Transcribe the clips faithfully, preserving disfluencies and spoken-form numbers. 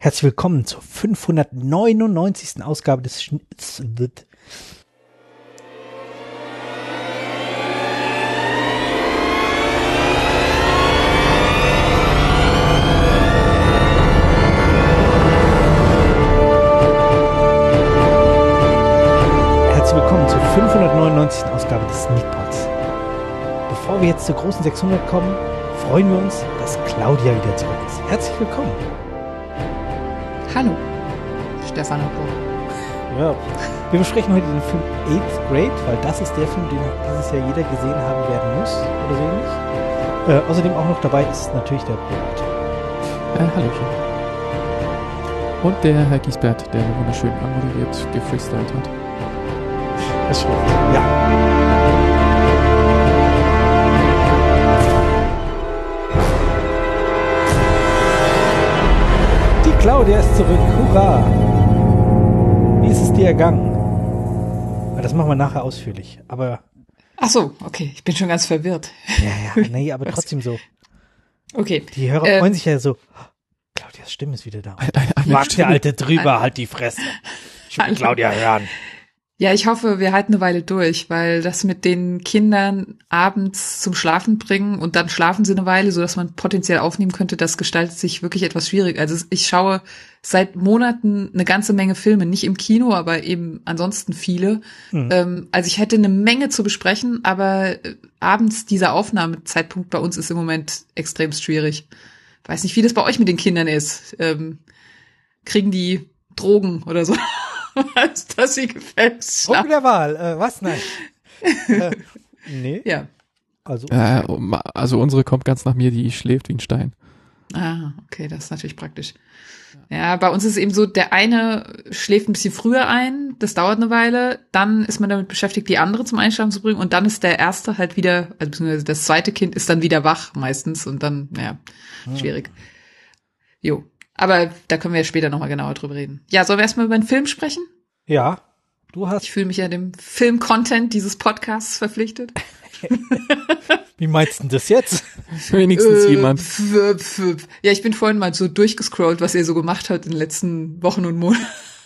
Herzlich willkommen zur fünfhundertneunundneunzigsten Ausgabe des Schnitz. Herzlich willkommen zur fünfhundertneunundneunzigsten Ausgabe des Sneakpods. Bevor wir jetzt zur großen sechshundert kommen, freuen wir uns, dass Claudia wieder zurück ist. Herzlich willkommen. Hallo, Stefan und Bo. Ja, wir besprechen heute den Film Eighth Grade, weil das ist der Film, den dieses Jahr jeder gesehen haben werden muss, oder so ähnlich. Äh, außerdem auch noch dabei ist natürlich der Robert. Äh, Hallöchen. Und der Herr Giesbert, der wunderschön anmoderiert gefreestylt hat. Das stimmt, ja. Claudia ist zurück, hurra! Wie ist es dir ergangen? Das machen wir nachher ausführlich, aber... Ach so, okay, ich bin schon ganz verwirrt. Ja, ja, nee, aber trotzdem so. Okay. Die Hörer ähm, freuen sich ja so, oh, Claudias Stimme ist wieder da. Eine Macht der Alte drüber, halt die Fresse. Ich will Claudia hören. Ja, ich hoffe, wir halten eine Weile durch, weil das mit den Kindern abends zum Schlafen bringen und dann schlafen sie eine Weile, sodass man potenziell aufnehmen könnte, das gestaltet sich wirklich etwas schwierig. Also ich schaue seit Monaten eine ganze Menge Filme, nicht im Kino, aber eben ansonsten viele. Mhm. Ähm, also ich hätte eine Menge zu besprechen, aber abends dieser Aufnahmezeitpunkt bei uns ist im Moment extremst schwierig. Weiß nicht, wie das bei euch mit den Kindern ist. Ähm, kriegen die Drogen oder so? Was, dass sie gefällt. Druck der Wahl, äh, was? Nein. äh, nee. Ja. Also, äh, also unsere kommt ganz nach mir, die schläft wie ein Stein. Ah, okay, das ist natürlich praktisch. Ja, bei uns ist es eben so, der eine schläft ein bisschen früher ein, das dauert eine Weile, dann ist man damit beschäftigt, die andere zum Einschlafen zu bringen und dann ist der erste halt wieder, also beziehungsweise das zweite Kind ist dann wieder wach meistens und dann, naja, hm. schwierig. Jo. Aber da können wir ja später nochmal genauer drüber reden. Ja, sollen wir erstmal über den Film sprechen? Ja, du hast... Ich fühle mich ja dem Film-Content dieses Podcasts verpflichtet. Wie meinst du denn das jetzt? Wenigstens äh, jemand. Pf, pf. Ja, ich bin vorhin mal so durchgescrollt, was ihr so gemacht habt in den letzten Wochen und Monaten.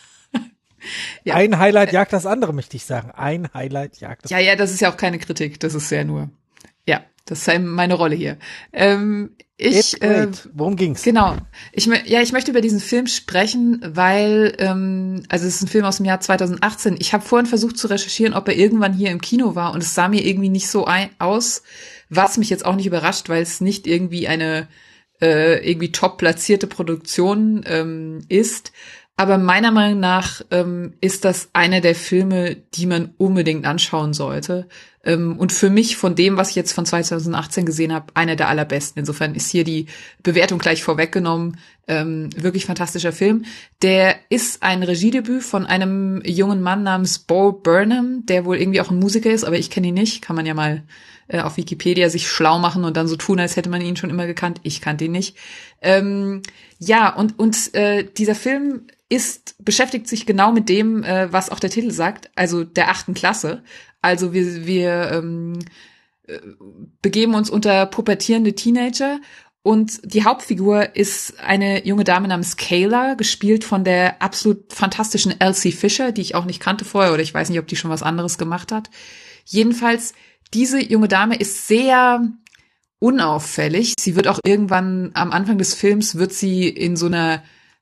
Ja. Ein Highlight jagt das andere, möchte ich sagen. Ein Highlight jagt das andere. Ja, ja, das ist ja auch keine Kritik. Das ist ja nur... Ja, das ist meine Rolle hier. Ähm, ich, äh, Worum ging's? Genau. Ich, ja, ich möchte über diesen Film sprechen, weil, ähm, also es ist ein Film aus dem Jahr zweitausendachtzehn. Ich habe vorhin versucht zu recherchieren, ob er irgendwann hier im Kino war und es sah mir irgendwie nicht so ein, aus, was mich jetzt auch nicht überrascht, weil es nicht irgendwie eine äh, irgendwie top platzierte Produktion ähm, ist. Aber meiner Meinung nach ähm, ist das einer der Filme, die man unbedingt anschauen sollte. Ähm, und für mich von dem, was ich jetzt von zweitausendachtzehn gesehen habe, einer der allerbesten. Insofern ist hier die Bewertung gleich vorweggenommen. Ähm, wirklich fantastischer Film. Der ist ein Regiedebüt von einem jungen Mann namens Bo Burnham, der wohl irgendwie auch ein Musiker ist, aber ich kenne ihn nicht. Kann man ja mal äh, auf Wikipedia sich schlau machen und dann so tun, als hätte man ihn schon immer gekannt. Ich kannte ihn nicht. Ähm, ja, und, und äh, dieser Film ist, beschäftigt sich genau mit dem, äh, was auch der Titel sagt, also der achten Klasse. Also wir, wir ähm, äh, begeben uns unter pubertierende Teenager und die Hauptfigur ist eine junge Dame namens Kayla, gespielt von der absolut fantastischen Elsie Fisher, die ich auch nicht kannte vorher oder ich weiß nicht, ob die schon was anderes gemacht hat. Jedenfalls, diese junge Dame ist sehr unauffällig. Sie wird auch irgendwann am Anfang des Films wird sie in so einer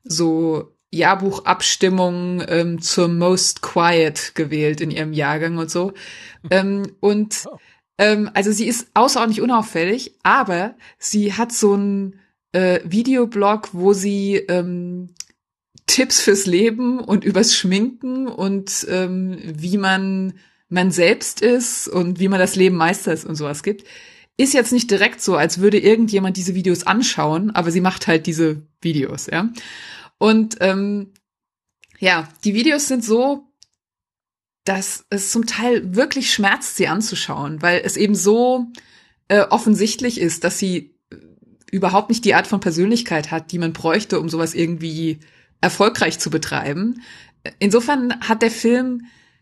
so Jahrbuchabstimmung ähm, zur Most Quiet gewählt in ihrem Jahrgang und so. ähm, und ähm, also sie ist außerordentlich unauffällig, aber sie hat so einen äh, Videoblog, wo sie ähm, Tipps fürs Leben und übers Schminken und ähm, wie man man selbst ist und wie man das Leben meistert und sowas gibt. Ist jetzt nicht direkt so, als würde irgendjemand diese Videos anschauen, aber sie macht halt diese Videos, ja. Und ähm, ja, die Videos sind so, dass es zum Teil wirklich schmerzt, sie anzuschauen, weil es eben so äh, offensichtlich ist, dass sie überhaupt nicht die Art von Persönlichkeit hat, die man bräuchte, um sowas irgendwie erfolgreich zu betreiben. Insofern hat der Film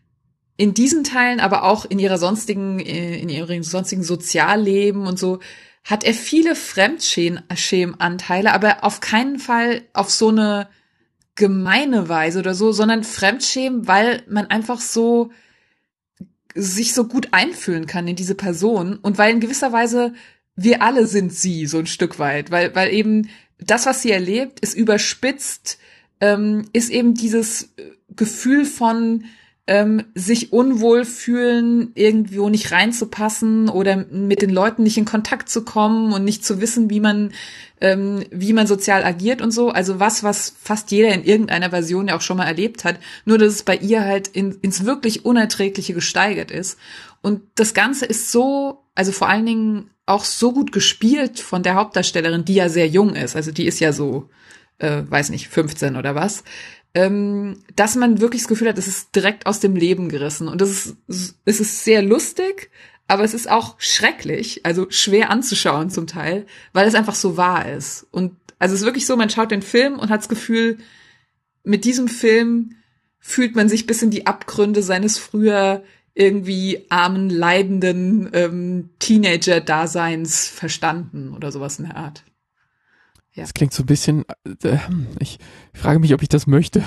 in diesen Teilen, aber auch in ihrer sonstigen, in ihrem sonstigen Sozialleben und so, hat er viele Fremdschämenanteile, aber auf keinen Fall auf so eine gemeine Weise oder so, sondern Fremdschämen, weil man einfach so sich so gut einfühlen kann in diese Person und weil in gewisser Weise wir alle sind sie, so ein Stück weit, weil, weil eben das, was sie erlebt, ist überspitzt, ähm, ist eben dieses Gefühl von ähm, sich unwohl fühlen, irgendwo nicht reinzupassen oder mit den Leuten nicht in Kontakt zu kommen und nicht zu wissen, wie man ähm, wie man sozial agiert und so. Also was, was fast jeder in irgendeiner Version ja auch schon mal erlebt hat, nur dass es bei ihr halt in, ins wirklich Unerträgliche gesteigert ist. Und das Ganze ist so, also vor allen Dingen auch so gut gespielt von der Hauptdarstellerin, die ja sehr jung ist. Also die ist ja so, äh, weiß nicht, fünfzehn oder was. Ähm, dass man wirklich das Gefühl hat, es ist direkt aus dem Leben gerissen. Und das ist, es ist sehr lustig, aber es ist auch schrecklich, also schwer anzuschauen zum Teil, weil es einfach so wahr ist. Und also es ist wirklich so, man schaut den Film und hat das Gefühl, mit diesem Film fühlt man sich bis in die Abgründe seines früher irgendwie armen, leidenden ähm, Teenager-Daseins verstanden oder sowas in der Art. Ja. Das klingt so ein bisschen, äh, ich frage mich, ob ich das möchte.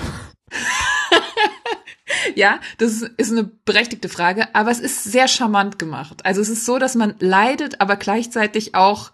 Ja, das ist eine berechtigte Frage, aber es ist sehr charmant gemacht. Also es ist so, dass man leidet, aber gleichzeitig auch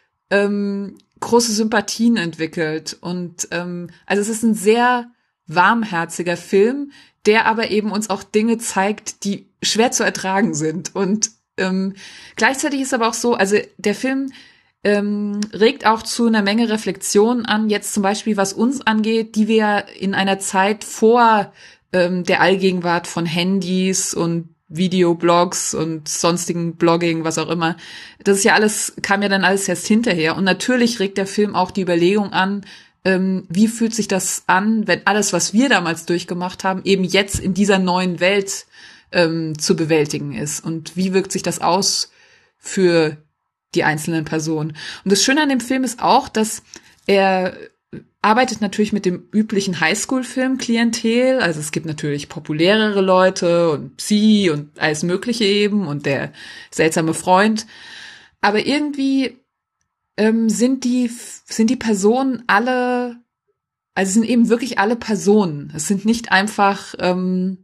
ähm, große Sympathien entwickelt. Und ähm, also es ist ein sehr warmherziger Film, der aber eben uns auch Dinge zeigt, die schwer zu ertragen sind. Und ähm, gleichzeitig ist aber auch so, also der Film ähm, regt auch zu einer Menge Reflexionen an, jetzt zum Beispiel was uns angeht, die wir in einer Zeit vor ähm, der Allgegenwart von Handys und Videoblogs und sonstigen Blogging, was auch immer, das ist ja alles, kam ja dann alles erst hinterher. Und natürlich regt der Film auch die Überlegung an, ähm, wie fühlt sich das an, wenn alles, was wir damals durchgemacht haben, eben jetzt in dieser neuen Welt ähm, zu bewältigen ist. Und wie wirkt sich das aus für die einzelnen Personen? Und das Schöne an dem Film ist auch, dass er arbeitet natürlich mit dem üblichen Highschool-Film-Klientel. Also es gibt natürlich populärere Leute und Psi und alles Mögliche eben und der seltsame Freund. Aber irgendwie ähm, sind die sind die Personen alle, also sind eben wirklich alle Personen. Es sind nicht einfach ähm,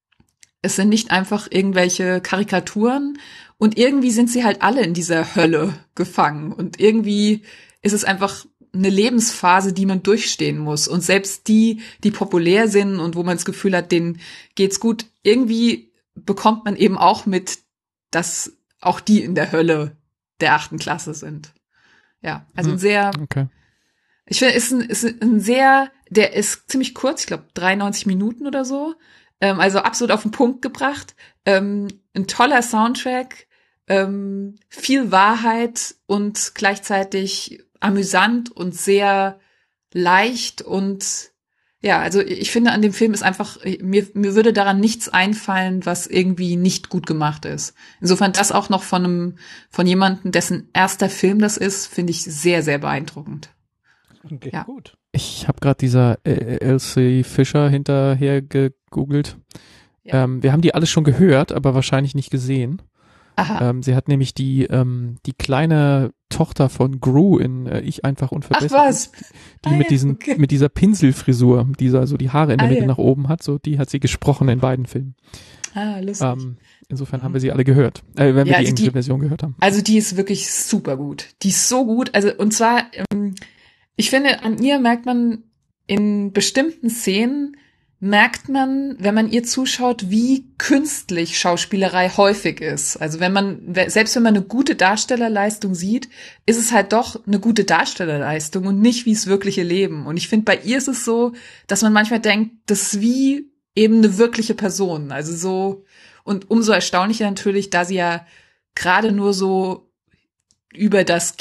es sind nicht einfach irgendwelche Karikaturen und irgendwie sind sie halt alle in dieser Hölle gefangen und irgendwie ist es einfach eine Lebensphase, die man durchstehen muss. Und selbst die, die populär sind und wo man das Gefühl hat, denen geht's gut, irgendwie bekommt man eben auch mit, dass auch die in der Hölle der achten Klasse sind. Ja, also ein sehr, okay. Ich finde, ist ein, ist ein sehr, der ist ziemlich kurz, ich glaube dreiundneunzig Minuten oder so, ähm, also absolut auf den Punkt gebracht, ähm, ein toller Soundtrack, ähm, viel Wahrheit und gleichzeitig amüsant und sehr leicht und ja, also ich finde an dem Film ist einfach, mir, mir würde daran nichts einfallen, was irgendwie nicht gut gemacht ist. Insofern das auch noch von einem, von jemandem, dessen erster Film das ist, finde ich sehr, sehr beeindruckend. Okay, ja. Gut. Ich habe gerade dieser äh, Elsie Fischer hinterher gegoogelt. Ja. Ähm, wir haben die alle schon gehört, aber wahrscheinlich nicht gesehen. Aha. Ähm, sie hat nämlich die ähm, die kleine Tochter von Gru in äh, Ich einfach unverbessert. Ach was? Die ah, mit ja, diesen okay. mit dieser Pinselfrisur, dieser so die Haare in der ah, Mitte ja. nach oben hat, so die hat sie gesprochen in beiden Filmen. Ah, lustig. Ähm, insofern haben wir sie alle gehört, äh, wenn wir Ja, die also englische die- Version gehört haben. Also die ist wirklich super gut. Die ist so gut. Also und zwar, ähm, ich finde, an ihr merkt man in bestimmten Szenen, merkt man, wenn man ihr zuschaut, wie künstlich Schauspielerei häufig ist. Also wenn man, selbst wenn man eine gute Darstellerleistung sieht, ist es halt doch eine gute Darstellerleistung und nicht wie das wirkliche Leben. Und ich finde, bei ihr ist es so, dass man manchmal denkt, das ist wie eben eine wirkliche Person. Also so, und umso erstaunlicher natürlich, da sie ja gerade nur so über das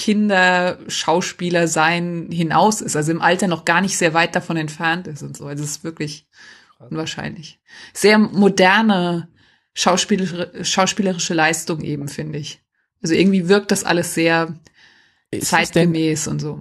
Kinder-Schauspieler-Sein hinaus ist, also im Alter noch gar nicht sehr weit davon entfernt ist und so. Also es ist wirklich unwahrscheinlich. Sehr moderne schauspielerische, schauspielerische Leistung eben, finde ich. Also irgendwie wirkt das alles sehr Ist es zeitgemäß und so.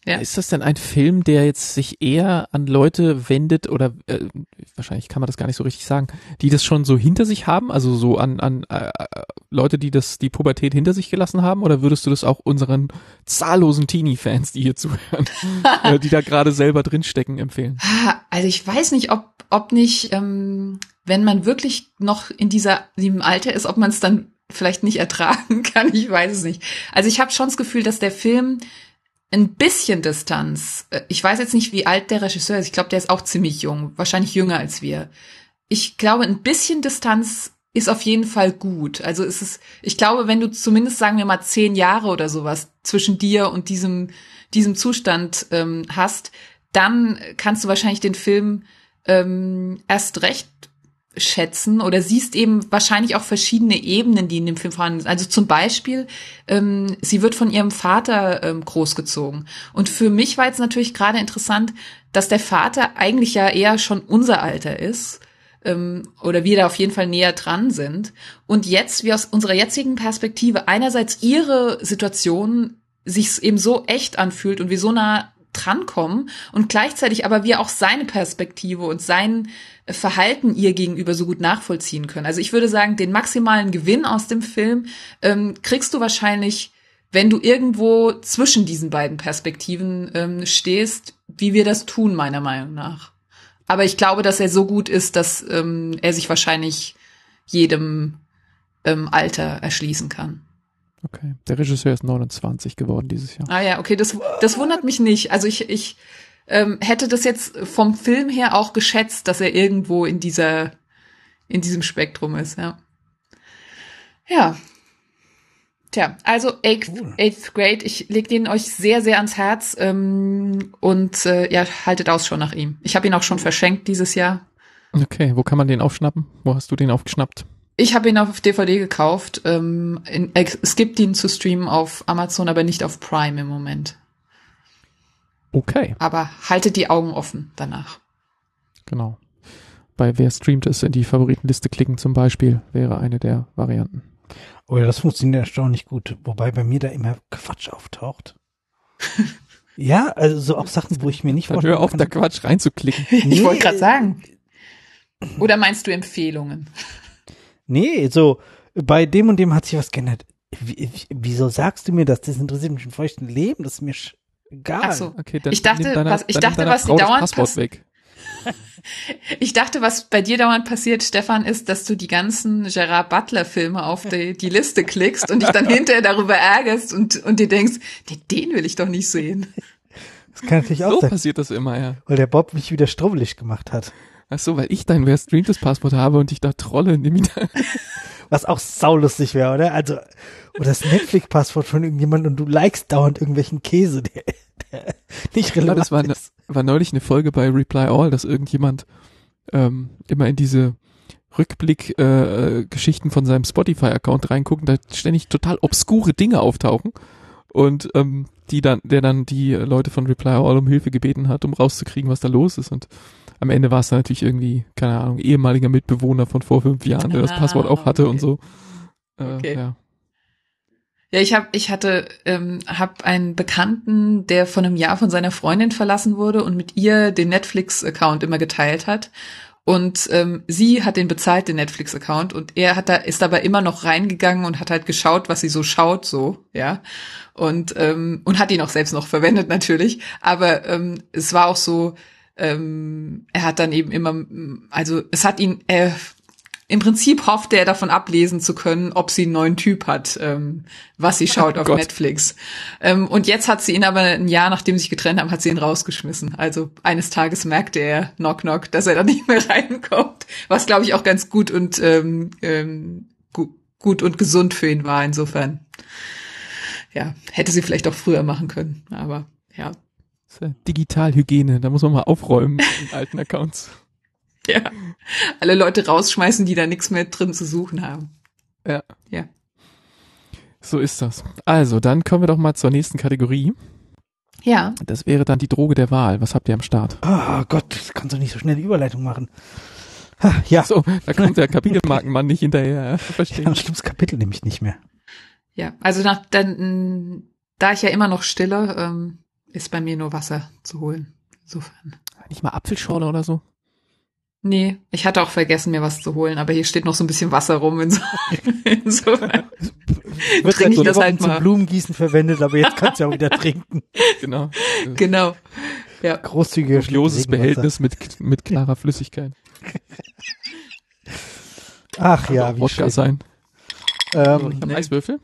Ja. Ist das denn ein Film, der jetzt sich eher an Leute wendet oder äh, wahrscheinlich kann man das gar nicht so richtig sagen, die das schon so hinter sich haben, also so an an äh, Leute, die das die Pubertät hinter sich gelassen haben, oder würdest du das auch unseren zahllosen Teenie-Fans, die hier zuhören, äh, die da gerade selber drinstecken, empfehlen? Also ich weiß nicht, ob ob nicht, ähm, wenn man wirklich noch in dieser diesem Alter ist, ob man es dann vielleicht nicht ertragen kann. Ich weiß es nicht. Also ich habe schon das Gefühl, dass der Film ein bisschen Distanz. Ich weiß jetzt nicht, wie alt der Regisseur ist. Ich glaube, der ist auch ziemlich jung. Wahrscheinlich jünger als wir. Ich glaube, ein bisschen Distanz ist auf jeden Fall gut. Also es ist, ich glaube, wenn du zumindest, sagen wir mal, zehn Jahre oder sowas zwischen dir und diesem, diesem Zustand ähm, hast, dann kannst du wahrscheinlich den Film ähm, erst recht schätzen oder siehst eben wahrscheinlich auch verschiedene Ebenen, die in dem Film vorhanden sind. Also zum Beispiel, ähm, sie wird von ihrem Vater ähm, großgezogen. Und für mich war jetzt natürlich gerade interessant, dass der Vater eigentlich ja eher schon unser Alter ist, ähm, oder wir da auf jeden Fall näher dran sind. Und jetzt, wie aus unserer jetzigen Perspektive, einerseits ihre Situation sich eben so echt anfühlt und wir so nah drankommen und gleichzeitig aber wir auch seine Perspektive und sein Verhalten ihr gegenüber so gut nachvollziehen können. Also ich würde sagen, den maximalen Gewinn aus dem Film ähm, kriegst du wahrscheinlich, wenn du irgendwo zwischen diesen beiden Perspektiven ähm, stehst, wie wir das tun, meiner Meinung nach. Aber ich glaube, dass er so gut ist, dass ähm, er sich wahrscheinlich jedem ähm, Alter erschließen kann. Okay, der Regisseur ist neunundzwanzig geworden dieses Jahr. Ah ja, okay, das das wundert mich nicht. Also ich ich ähm, hätte das jetzt vom Film her auch geschätzt, dass er irgendwo in dieser in diesem Spektrum ist, ja. Ja. Tja, also Eighth, cool. Eighth Grade, ich leg den euch sehr, sehr ans Herz ähm, und äh, ja, haltet Ausschau nach ihm. Ich habe ihn auch schon verschenkt dieses Jahr. Okay, wo kann man den aufschnappen? Wo hast du den aufgeschnappt? Ich habe ihn auf D V D gekauft. Ähm, in, es gibt ihn zu streamen auf Amazon, aber nicht auf Prime im Moment. Okay. Aber haltet die Augen offen danach. Genau. Bei Wer streamt es in die Favoritenliste klicken zum Beispiel, wäre eine der Varianten. Oh ja, das funktioniert erstaunlich gut. Wobei bei mir da immer Quatsch auftaucht. Ja, also so auch Sachen, wo ich mir nicht vorstellen kann. Hör auf, da Quatsch reinzuklicken. Nee. Ich wollte gerade sagen. Oder meinst du Empfehlungen? Nee, so, bei dem und dem hat sich was geändert. Wie, wieso sagst du mir das? Das interessiert mich im feuchten Leben, das ist mir sch- egal. Ach so, okay, dann ich dachte, deiner, was, ich dachte, was Frau dauernd Passwort weg. Ich dachte, was bei dir dauernd passiert, Stefan, ist, dass du die ganzen Gerard Butler-Filme auf die, die Liste klickst und dich dann hinterher darüber ärgerst und, und dir denkst, den, den will ich doch nicht sehen. Das kann natürlich auch so sein. So passiert das immer, ja. Weil der Bob mich wieder strubbelig gemacht hat. Ach so, weil ich dein Wer streamt das Passwort habe und ich da trolle, nimm ihn da. Was auch saulustig wäre, oder? Also, oder das Netflix-Passwort von irgendjemandem und du likest dauernd irgendwelchen Käse, der, der nicht relevant ja, das war, ist. Ne, war neulich eine Folge bei Reply All, dass irgendjemand ähm, immer in diese Rückblick-Geschichten äh, von seinem Spotify-Account reingucken, da ständig total obskure Dinge auftauchen und ähm, die dann, der dann die Leute von Reply All um Hilfe gebeten hat, um rauszukriegen, was da los ist. Und am Ende war es dann natürlich irgendwie, keine Ahnung, ehemaliger Mitbewohner von vor fünf Jahren, der das ah, Passwort auch hatte okay. und so. Äh, okay. Ja. Ja, ich hab, ich hatte, ähm, hab einen Bekannten, der vor einem Jahr von seiner Freundin verlassen wurde und mit ihr den Netflix-Account immer geteilt hat. Und ähm, sie hat den bezahlt, den Netflix-Account, und er hat da ist dabei immer noch reingegangen und hat halt geschaut, was sie so schaut, so, ja. Und ähm, und hat ihn auch selbst noch verwendet natürlich. Aber ähm, es war auch so, ähm, er hat dann eben immer, also es hat ihn, äh, im Prinzip hoffte er davon ablesen zu können, ob sie einen neuen Typ hat, ähm, was sie schaut oh auf Gott. Netflix. Ähm, und jetzt hat sie ihn aber ein Jahr, nachdem sie sich getrennt haben, hat sie ihn rausgeschmissen. Also eines Tages merkte er, knock knock, dass er da nicht mehr reinkommt. Was, glaube ich, auch ganz gut und ähm, ähm, gu- gut und gesund für ihn war. Insofern, ja, hätte sie vielleicht auch früher machen können. Aber ja. Digitalhygiene, da muss man mal aufräumen in alten Accounts. Ja, alle Leute rausschmeißen, die da nichts mehr drin zu suchen haben. Ja. Ja. So ist das. Also, dann kommen wir doch mal zur nächsten Kategorie. Ja. Das wäre dann die Droge der Wahl. Was habt ihr am Start? Oh Gott, das kannst du nicht so schnell die Überleitung machen. Ha, ja. So, da kommt der Kapitelmarkenmann nicht hinterher. Verstehe. Ja, ein bestimmtes Kapitel nämlich nicht mehr. Ja, also nach dann, da ich ja immer noch stille, ähm, ist bei mir nur Wasser zu holen. Insofern. Nicht mal Apfelschorle oder so? Nee, ich hatte auch vergessen, mir was zu holen, aber hier steht noch so ein bisschen Wasser rum. Inso insofern wird trinke ich das halt zum mal. Blumengießen verwendet, aber jetzt kannst du ja auch wieder trinken. Genau. Genau. Ja. Großzügiger Dubioses Behältnis mit, mit klarer Flüssigkeit. Ach ja, wie Wodka schön. sein. Ähm, Ich hab nee. Eiswürfel.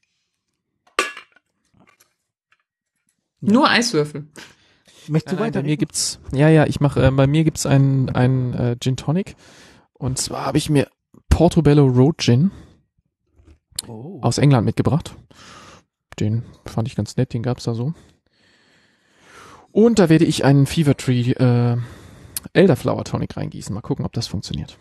Nur Eiswürfel. möchtest du Nein, nein, bei weiter? mir gibt's, ja, ja, ich mache, äh, bei mir gibt's ein, ein äh, Gin Tonic. Und zwar habe ich mir Portobello Road Gin Oh. aus England mitgebracht. Den fand ich ganz nett, den gab's da so. Und da werde ich einen Fever Tree äh, Elderflower Tonic reingießen. Mal gucken, ob das funktioniert.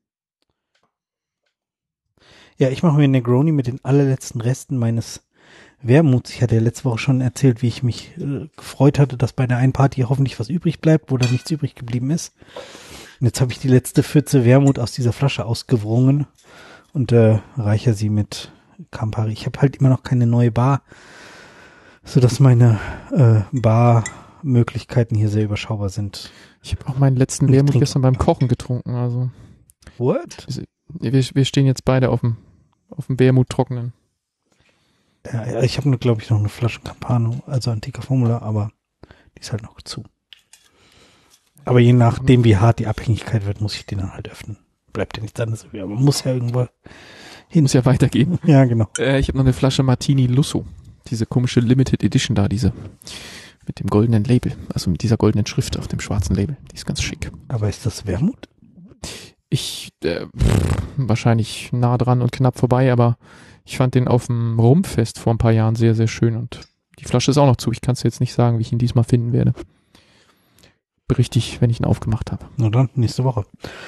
Ja, ich mache mir eine Negroni mit den allerletzten Resten meines Wermuts. Ich hatte ja letzte Woche schon erzählt, wie ich mich äh, gefreut hatte, dass bei der einen Party hoffentlich was übrig bleibt, wo da nichts übrig geblieben ist. Und jetzt habe ich die letzte Pfütze Wermut aus dieser Flasche ausgewrungen und äh, reiche sie mit Campari. Ich habe halt immer noch keine neue Bar, sodass meine äh, Barmöglichkeiten hier sehr überschaubar sind. Ich habe auch meinen letzten Ich Wermut trinke. gestern beim Kochen getrunken. Also What? wir, wir stehen jetzt beide auf dem auf dem Wermut trockenen. Ja, ja, ich habe nur, glaube ich, noch eine Flasche Campano, also Antica Formula, aber die ist halt noch zu. Aber je nachdem, wie hart die Abhängigkeit wird, muss ich den dann halt öffnen. Bleibt ja nichts anderes. Aber man muss ja irgendwo hin. Muss ja weitergehen. Ja, genau. Äh, ich habe noch eine Flasche Martini Lusso. Diese komische Limited Edition da, diese mit dem goldenen Label, also mit dieser goldenen Schrift auf dem schwarzen Label. Die ist ganz schick. Aber ist das Wermut? Ich, äh, pff, wahrscheinlich nah dran und knapp vorbei, aber ich fand den auf dem Rumfest vor ein paar Jahren sehr, sehr schön und die Flasche ist auch noch zu. Ich kann es jetzt nicht sagen, wie ich ihn diesmal finden werde. Berichte ich, wenn ich ihn aufgemacht habe. Na dann, nächste Woche.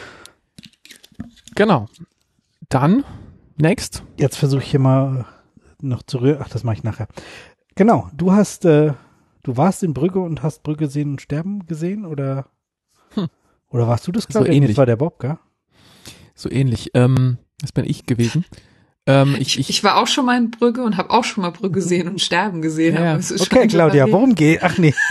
Genau. Dann, next. Jetzt versuche ich hier mal noch zu rühren. Ach, das mache ich nachher. Genau, du hast, äh, du warst in Brügge und hast Brügge sehen und sterben gesehen, oder? Hm. Oder warst du das, So glaube ich? ähnlich. Das war der Bob, gell? So ähnlich. Ähm, das bin ich gewesen. Ähm, ich, ich, Ich war auch schon mal in Brügge und habe auch schon mal Brügge sehen und sterben gesehen. Ja, aber es ist Okay, schon Claudia, lange worum geht? Ach nee.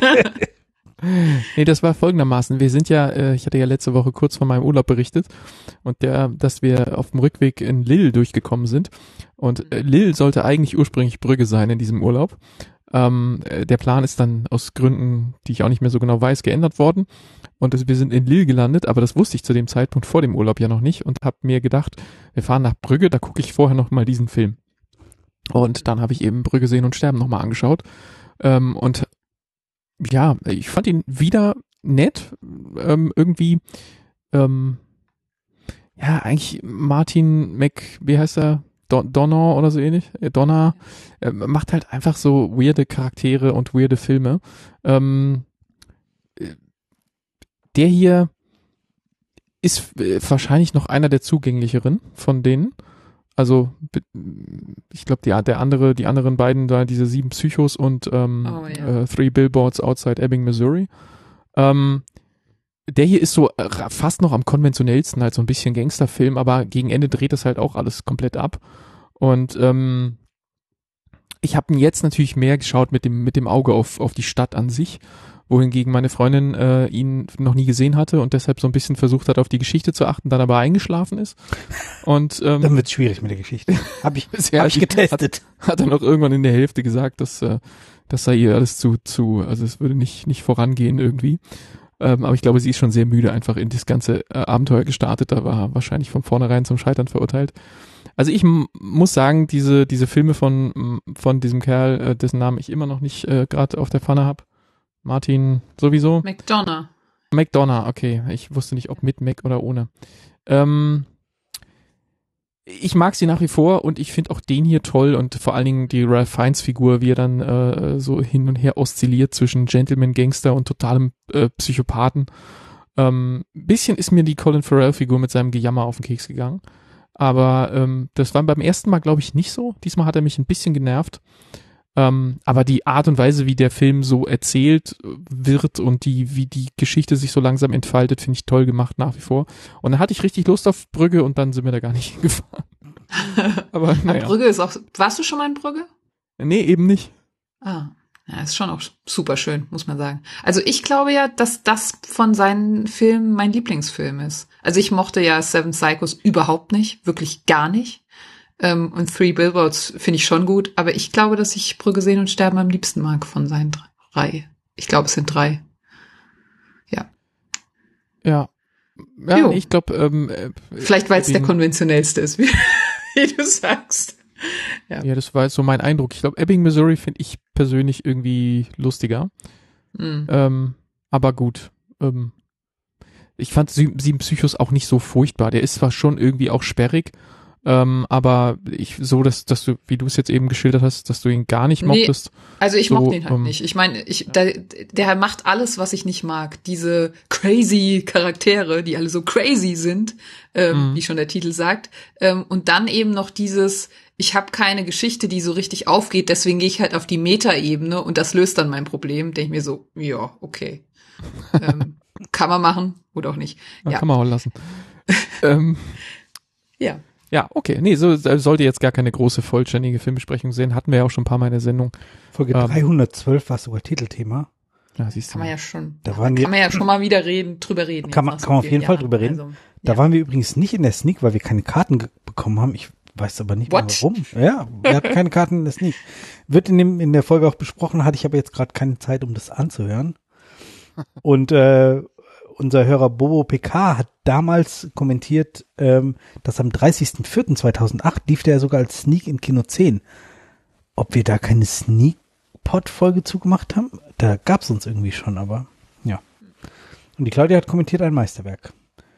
Nee, das war folgendermaßen. Wir sind ja, äh, ich hatte ja letzte Woche kurz von meinem Urlaub berichtet und der, dass wir auf dem Rückweg in Lille durchgekommen sind. Und äh, Lille sollte eigentlich ursprünglich Brügge sein in diesem Urlaub. Ähm, äh, der Plan ist dann aus Gründen, die ich auch nicht mehr so genau weiß, geändert worden. Und das, wir sind in Lille gelandet, aber das wusste ich zu dem Zeitpunkt vor dem Urlaub ja noch nicht und habe mir gedacht, wir fahren nach Brügge, da gucke ich vorher noch mal diesen Film. Und dann habe ich eben Brügge sehen und sterben nochmal angeschaut. Ähm, und ja, ich fand ihn wieder nett, ähm, irgendwie, ähm, ja, eigentlich Martin Mc, wie heißt er, Don, Donner oder so ähnlich, äh, Donner, äh, macht halt einfach so weirde Charaktere und weirde Filme. Ähm, äh, der hier ist äh, wahrscheinlich noch einer der zugänglicheren von denen. Also ich glaube, die der andere, die anderen beiden da, diese sieben Psychos und ähm, Oh, ja. äh, Three Billboards Outside Ebbing, Missouri. Ähm, der hier ist so äh, fast noch am konventionellsten, halt so ein bisschen Gangsterfilm, aber gegen Ende dreht das halt auch alles komplett ab. Und ähm, ich habe ihn jetzt natürlich mehr geschaut mit dem mit dem Auge auf auf die Stadt an sich, wohingegen meine Freundin äh, ihn noch nie gesehen hatte und deshalb so ein bisschen versucht hat, auf die Geschichte zu achten, dann aber eingeschlafen ist. Und ähm, Dann wird's schwierig mit der Geschichte. Hab ich, bisher hab ich getestet. Hat, hat er noch irgendwann in der Hälfte gesagt, dass äh, das sei ihr alles zu zu, also es würde nicht nicht vorangehen irgendwie. Ähm, aber ich glaube, sie ist schon sehr müde einfach in das ganze äh, Abenteuer gestartet. Da war wahrscheinlich von vornherein zum Scheitern verurteilt. Also ich m- muss sagen, diese diese Filme von von diesem Kerl, äh, dessen Namen ich immer noch nicht äh, gerade auf der Pfanne habe, Martin sowieso. McDonough. McDonough, okay. Ich wusste nicht, ob mit Mac oder ohne. Ähm, ich mag sie nach wie vor und ich finde auch den hier toll und vor allen Dingen die Ralph Fiennes Figur, wie er dann äh, so hin und her oszilliert zwischen Gentleman Gangster und totalem äh, Psychopathen. Ähm, bisschen ist mir die Colin Farrell Figur mit seinem Gejammer auf den Keks gegangen. Aber ähm, das war beim ersten Mal, glaube ich, nicht so. Diesmal hat er mich ein bisschen genervt. Ähm, aber die Art und Weise, wie der Film so erzählt wird und die, wie die Geschichte sich so langsam entfaltet, finde ich toll gemacht nach wie vor. Und dann hatte ich richtig Lust auf Brügge und dann sind wir da gar nicht hingefahren. Aber naja. Brügge ist auch. Warst du schon mal in Brügge? Nee, eben nicht. Ah. Ja, ist schon auch super schön, muss man sagen. Also ich glaube ja, dass das von seinen Filmen mein Lieblingsfilm ist. Also ich mochte ja Seven Psychos überhaupt nicht, wirklich gar nicht. Ähm, und Three Billboards finde ich schon gut, aber ich glaube, dass ich Brügge sehen und sterben am liebsten mag von seinen drei. Ich glaube, es sind drei. Ja. Ja. Ja, nee, ich glaube, ähm, vielleicht weil es der konventionellste ist, wie, wie du sagst. Ja. ja, das war jetzt so mein Eindruck. Ich glaube, Ebbing, Missouri finde ich persönlich irgendwie lustiger. Mhm. Ähm, aber gut. Ähm, ich fand Sieben Psychos auch nicht so furchtbar. Der ist zwar schon irgendwie auch sperrig, ähm, aber ich so, dass, dass du, wie du es jetzt eben geschildert hast, dass du ihn gar nicht mochtest. Nee, also ich so, mochte ihn halt ähm, nicht. Ich meine, ich, der, der macht alles, was ich nicht mag. Diese crazy Charaktere, die alle so crazy sind, ähm, mhm. wie schon der Titel sagt. Ähm, und dann eben noch dieses, ich habe keine Geschichte, die so richtig aufgeht, deswegen gehe ich halt auf die Meta-Ebene und das löst dann mein Problem. Denke ich mir so, ja, okay. ähm, kann man machen oder auch nicht. Ja, ja. Kann man auch lassen. ähm, ja. Ja, okay. Nee, so sollte jetzt gar keine große, vollständige Filmbesprechung sehen. Hatten wir ja auch schon ein paar Mal in der Sendung. Folge ähm, dreihundertzwölf war sogar Titelthema. Ja, siehst du. Kann man ja schon, da waren kann wir, man ja schon mal wieder reden, drüber reden. Kann man, kann man auf jeden Fall drüber reden. Also, da ja. waren wir übrigens nicht in der Sneak, weil wir keine Karten ge- bekommen haben. Ich weiß aber nicht mehr warum. Ja, wir hatten keine Karten in der Sneak. Wird in dem, in der Folge auch besprochen, hatte ich aber jetzt gerade keine Zeit, um das anzuhören. Und, äh, unser Hörer Bobo P K hat damals kommentiert, ähm, dass am dreißigsten vierten zweitausendacht lief der sogar als Sneak in Kino zehn. Ob wir da keine Sneak-Pod-Folge zugemacht haben? Da gab's uns irgendwie schon, aber ja. Und die Claudia hat kommentiert ein Meisterwerk.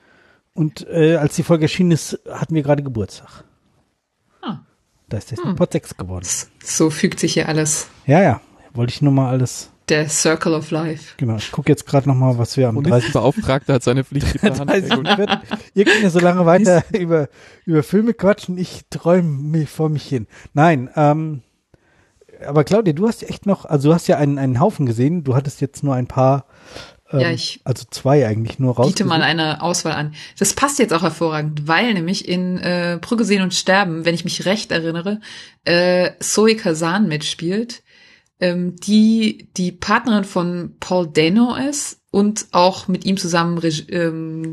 Und äh, als die Folge erschienen ist, hatten wir gerade Geburtstag. Ah. Da ist der hm. Pod sechs geworden. So fügt sich hier alles. Ja, ja. Wollte ich nur mal alles... Der Circle of Life. Genau, ich gucke jetzt gerade noch mal, was wir am dreißigsten Beauftragte hat seine Pflicht getan. Ihr könnt ja so lange weiter über über Filme quatschen, ich träume mich vor mich hin. Nein, ähm, aber Claudia, du hast echt noch, also du hast ja einen einen Haufen gesehen, du hattest jetzt nur ein paar, ähm, ja, ich also zwei eigentlich nur raus. Biete mal eine Auswahl an. Das passt jetzt auch hervorragend, weil nämlich in äh, Brügge sehen und sterben, wenn ich mich recht erinnere, äh, Zoe Kazan mitspielt. Ähm, die die Partnerin von Paul Dano ist und auch mit ihm zusammen Reg- ähm,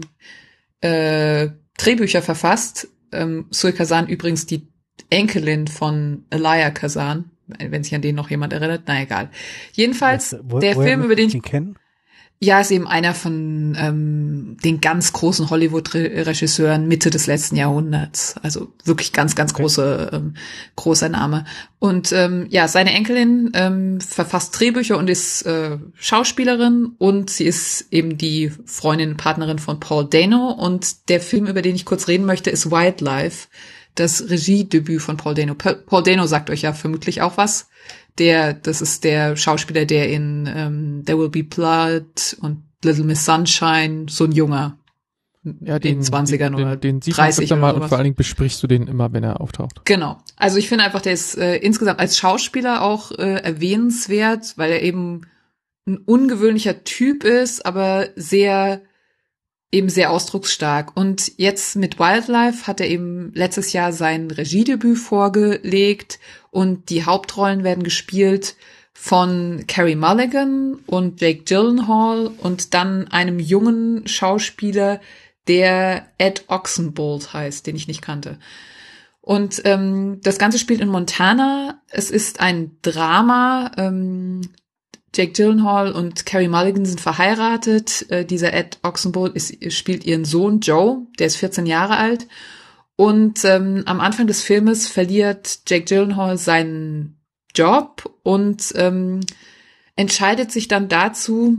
äh, Drehbücher verfasst. Ähm, Zoe Kazan übrigens die Enkelin von Elia Kazan, wenn sich an den noch jemand erinnert. Na egal. Jedenfalls, Was, wo, der Film, über den ich... kennen? Ja, ist eben einer von ähm, den ganz großen Hollywood-Regisseuren Mitte des letzten Jahrhunderts. Also wirklich ganz, ganz okay. große, ähm, großer Name. Und ähm, ja, seine Enkelin ähm, verfasst Drehbücher und ist äh, Schauspielerin und sie ist eben die Freundin, Partnerin von Paul Dano. Und der Film, über den ich kurz reden möchte, ist Wildlife, das Regiedebüt von Paul Dano. Pa- Paul Dano sagt euch ja vermutlich auch was. Der, das ist der Schauspieler, der in ähm, There Will Be Blood und Little Miss Sunshine, so ein junger, ja, den, in den zwanzigern den, oder den, den dreißig oder mal sowas. Und vor allen Dingen besprichst du den immer, wenn er auftaucht. Genau. Also ich finde einfach, der ist äh, insgesamt als Schauspieler auch äh, erwähnenswert, weil er eben ein ungewöhnlicher Typ ist, aber sehr eben sehr ausdrucksstark. Und jetzt mit Wildlife hat er eben letztes Jahr sein Regiedebüt vorgelegt und die Hauptrollen werden gespielt von Carey Mulligan und Jake Gyllenhaal und dann einem jungen Schauspieler, der Ed Oxenbould heißt, den ich nicht kannte. Und ähm, das Ganze spielt in Montana. Es ist ein Drama. Ähm, Jake Gyllenhaal und Carey Mulligan sind verheiratet. Äh, dieser Ed Oxenbould ist, spielt ihren Sohn Joe, der ist vierzehn Jahre alt. Und ähm, am Anfang des Filmes verliert Jake Gyllenhaal seinen Job und ähm, entscheidet sich dann dazu,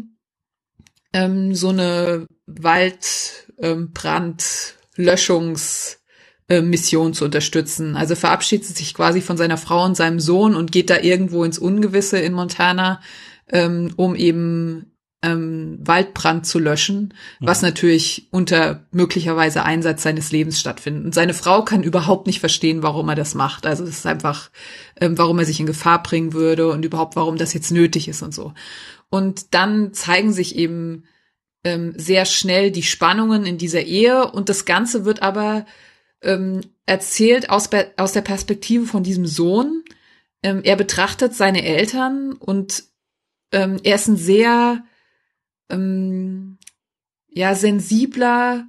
ähm, so eine Waldbrandlöschungsmission ähm, äh, zu unterstützen. Also verabschiedet sich quasi von seiner Frau und seinem Sohn und geht da irgendwo ins Ungewisse in Montana, ähm, um eben ähm, Waldbrand zu löschen, ja. Was natürlich unter möglicherweise Einsatz seines Lebens stattfindet. Und seine Frau kann überhaupt nicht verstehen, warum er das macht. Also es ist einfach, ähm, warum er sich in Gefahr bringen würde und überhaupt, warum das jetzt nötig ist und so. Und dann zeigen sich eben ähm, sehr schnell die Spannungen in dieser Ehe und das Ganze wird aber ähm, erzählt aus, aus der Perspektive von diesem Sohn, ähm, er betrachtet seine Eltern und ähm, er ist ein sehr ähm, ja sensibler,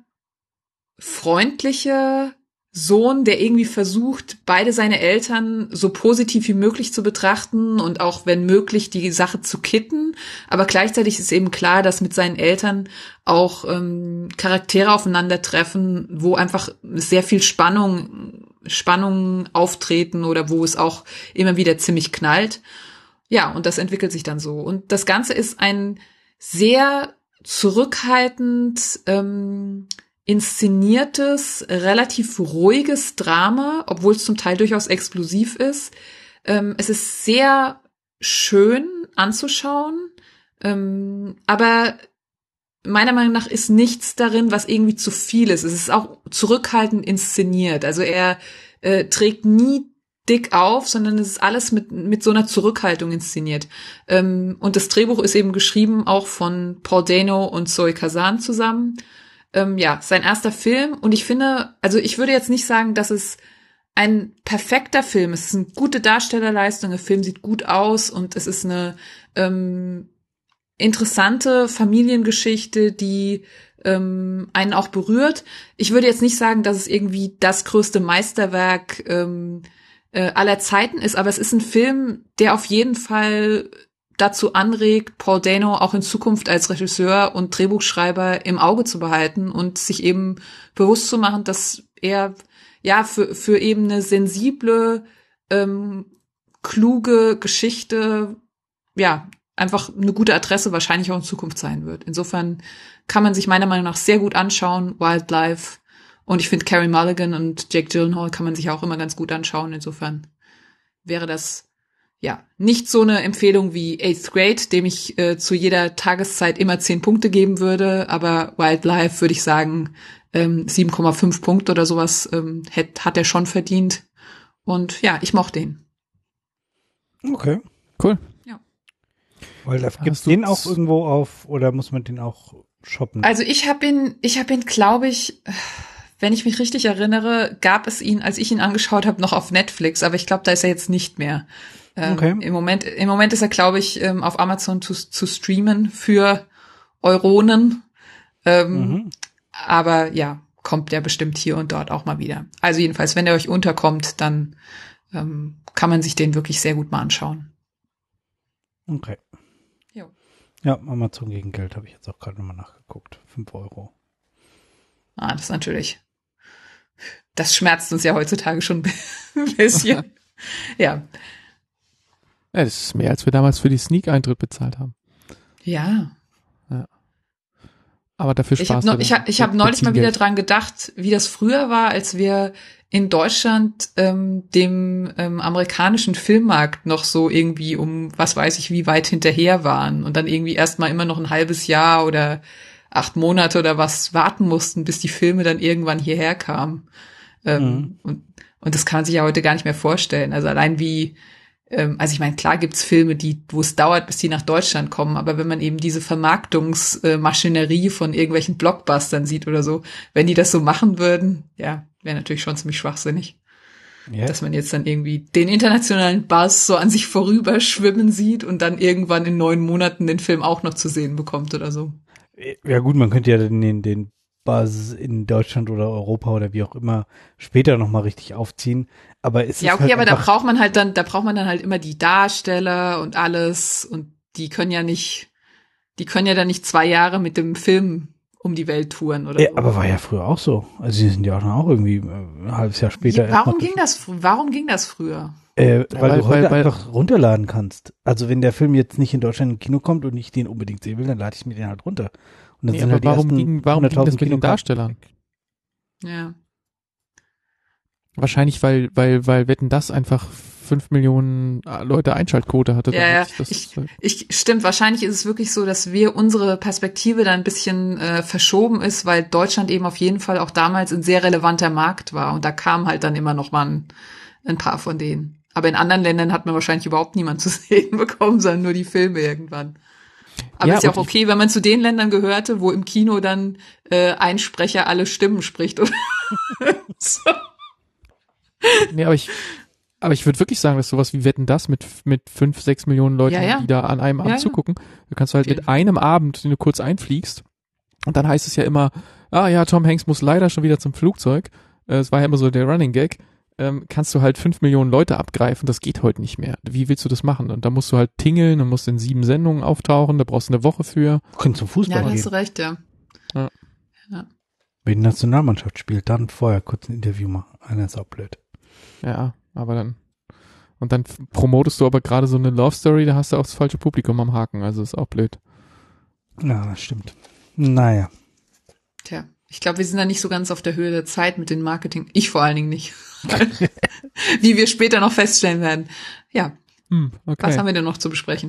freundlicher Sohn, der irgendwie versucht, beide seine Eltern so positiv wie möglich zu betrachten und auch, wenn möglich, die Sache zu kitten. Aber gleichzeitig ist eben klar, dass mit seinen Eltern auch ähm, Charaktere aufeinandertreffen, wo einfach sehr viel Spannung, Spannungen auftreten oder wo es auch immer wieder ziemlich knallt. Ja, und das entwickelt sich dann so. Und das Ganze ist ein sehr zurückhaltend ähm, inszeniertes, relativ ruhiges Drama, obwohl es zum Teil durchaus explosiv ist. Ähm, es ist sehr schön anzuschauen, ähm, aber meiner Meinung nach ist nichts darin, was irgendwie zu viel ist. Es ist auch zurückhaltend inszeniert. Also er äh, trägt nie dick auf, sondern es ist alles mit mit so einer Zurückhaltung inszeniert. Ähm, und das Drehbuch ist eben geschrieben auch von Paul Dano und Zoe Kazan zusammen. Ähm, ja, sein erster Film. Und ich finde, also ich würde jetzt nicht sagen, dass es ein perfekter Film ist. Es ist eine gute Darstellerleistung, der Film sieht gut aus und es ist eine ähm, interessante Familiengeschichte, die ähm, einen auch berührt. Ich würde jetzt nicht sagen, dass es irgendwie das größte Meisterwerk ähm, äh, aller Zeiten ist, aber es ist ein Film, der auf jeden Fall dazu anregt, Paul Dano auch in Zukunft als Regisseur und Drehbuchschreiber im Auge zu behalten und sich eben bewusst zu machen, dass er ja für für eben eine sensible, ähm, kluge Geschichte ja einfach eine gute Adresse wahrscheinlich auch in Zukunft sein wird. Insofern kann man sich meiner Meinung nach sehr gut anschauen, Wildlife. Und ich finde, Carey Mulligan und Jake Gyllenhaal kann man sich auch immer ganz gut anschauen. Insofern wäre das ja nicht so eine Empfehlung wie Eighth Grade, dem ich äh, zu jeder Tageszeit immer zehn Punkte geben würde. Aber Wildlife würde ich sagen, ähm, sieben Komma fünf Punkte oder sowas ähm, hat, hat er schon verdient. Und ja, ich mochte ihn. Okay. Cool. Wildlife, gibt's den auch irgendwo auf oder muss man den auch shoppen? Also ich habe ihn, ich habe ihn, glaube ich, wenn ich mich richtig erinnere, gab es ihn, als ich ihn angeschaut habe, noch auf Netflix, aber ich glaube, da ist er jetzt nicht mehr. Ähm, okay. Im Moment, im Moment ist er, glaube ich, ähm, auf Amazon zu, zu streamen für Euronen. Ähm, Mhm. Aber ja, kommt der bestimmt hier und dort auch mal wieder. Also jedenfalls, wenn der euch unterkommt, dann ähm, kann man sich den wirklich sehr gut mal anschauen. Okay. Jo. Ja, Amazon gegen Geld habe ich jetzt auch gerade nochmal nachgeguckt. Fünf Euro. Ah, das ist natürlich, das schmerzt uns ja heutzutage schon ein bisschen. Ja. Ja, das ist mehr, als wir damals für die Sneak-Eintritt bezahlt haben. Ja. Ja. Aber dafür Ich habe Spaß. no, ich hab, ich hab neulich mal wieder dran gedacht, wie das früher war, als wir in Deutschland ähm, dem ähm, amerikanischen Filmmarkt noch so irgendwie um, was weiß ich, wie weit hinterher waren und dann irgendwie erstmal immer noch ein halbes Jahr oder acht Monate oder was warten mussten, bis die Filme dann irgendwann hierher kamen. Ähm, Mhm. und, und das kann man sich ja heute gar nicht mehr vorstellen. Also allein wie, ähm, also ich meine, klar gibt's Filme, die, wo es dauert, bis die nach Deutschland kommen, aber wenn man eben diese Vermarktungsmaschinerie von irgendwelchen Blockbustern sieht oder so, wenn die das so machen würden, ja, wäre natürlich schon ziemlich schwachsinnig. Ja. Dass man jetzt dann irgendwie den internationalen Buzz so an sich vorüberschwimmen sieht und dann irgendwann in neun Monaten den Film auch noch zu sehen bekommt oder so. Ja gut, man könnte ja den, den Buzz in Deutschland oder Europa oder wie auch immer später nochmal richtig aufziehen. Aber es Ja, ist okay, halt aber da einfach, braucht man halt dann, da braucht man dann halt immer die Darsteller und alles und die können ja nicht, die können ja dann nicht zwei Jahre mit dem Film um die Welt touren oder ja, so. aber war ja früher auch so. Also die sind ja auch dann auch irgendwie ein halbes Jahr später. Ja, warum erst mal- ging das, fr- warum ging das früher? Äh, weil, weil- du heute weil- weil- einfach runterladen kannst. Also wenn der Film jetzt nicht in Deutschland im Kino kommt und ich den unbedingt sehen will, dann lade ich mir den halt runter. Und dann Nee, sind aber halt die warum ersten ging, warum ging das hunderttausend mit den Kinokarten Darstellern? weg. Ja. Wahrscheinlich, weil, weil, weil Wetten, das einfach fünf Millionen Leute Einschaltquote hatte. Ja, ja. damit das, Ich, ich, stimmt, wahrscheinlich ist es wirklich so, dass wir unsere Perspektive da ein bisschen äh, verschoben ist, weil Deutschland eben auf jeden Fall auch damals ein sehr relevanter Markt war und da kamen halt dann immer noch mal ein, ein paar von denen. Aber in anderen Ländern hat man wahrscheinlich überhaupt niemand zu sehen bekommen, sondern nur die Filme irgendwann. Aber Ja, ist ja auch und okay, wenn man zu den Ländern gehörte, wo im Kino dann äh, ein Sprecher alle Stimmen spricht oder so. Nee, aber ich, Aber ich würde wirklich sagen, dass sowas wie Wetten, das mit mit fünf, sechs Millionen Leuten, Ja, ja. die da an einem Abend Ja, ja. zugucken, da kannst du halt Okay. mit einem Abend, den du kurz einfliegst, und dann heißt es ja immer, ah ja, Tom Hanks muss leider schon wieder zum Flugzeug. Äh, Es war ja immer so der Running Gag. Ähm, kannst du halt fünf Millionen Leute abgreifen, das geht heute nicht mehr. Wie willst du das machen? Und da musst du halt tingeln, dann musst du in sieben Sendungen auftauchen, da brauchst du eine Woche für. Wir können zum Ja, Fußball da hast gehen. du recht, ja. Ja. Ja. Wenn die Nationalmannschaft spielt, dann vorher kurz ein Interview machen. Einer ist auch blöd. Ja, aber dann und dann f- promotest du aber gerade so eine Love Story, da hast du auch das falsche Publikum am Haken, also ist auch blöd. Ja, das stimmt. Naja. Tja, ich glaube, wir sind da nicht so ganz auf der Höhe der Zeit mit den Marketing. Ich vor allen Dingen nicht. Wie wir später noch feststellen werden. Ja, Hm, okay. was haben wir denn noch zu besprechen?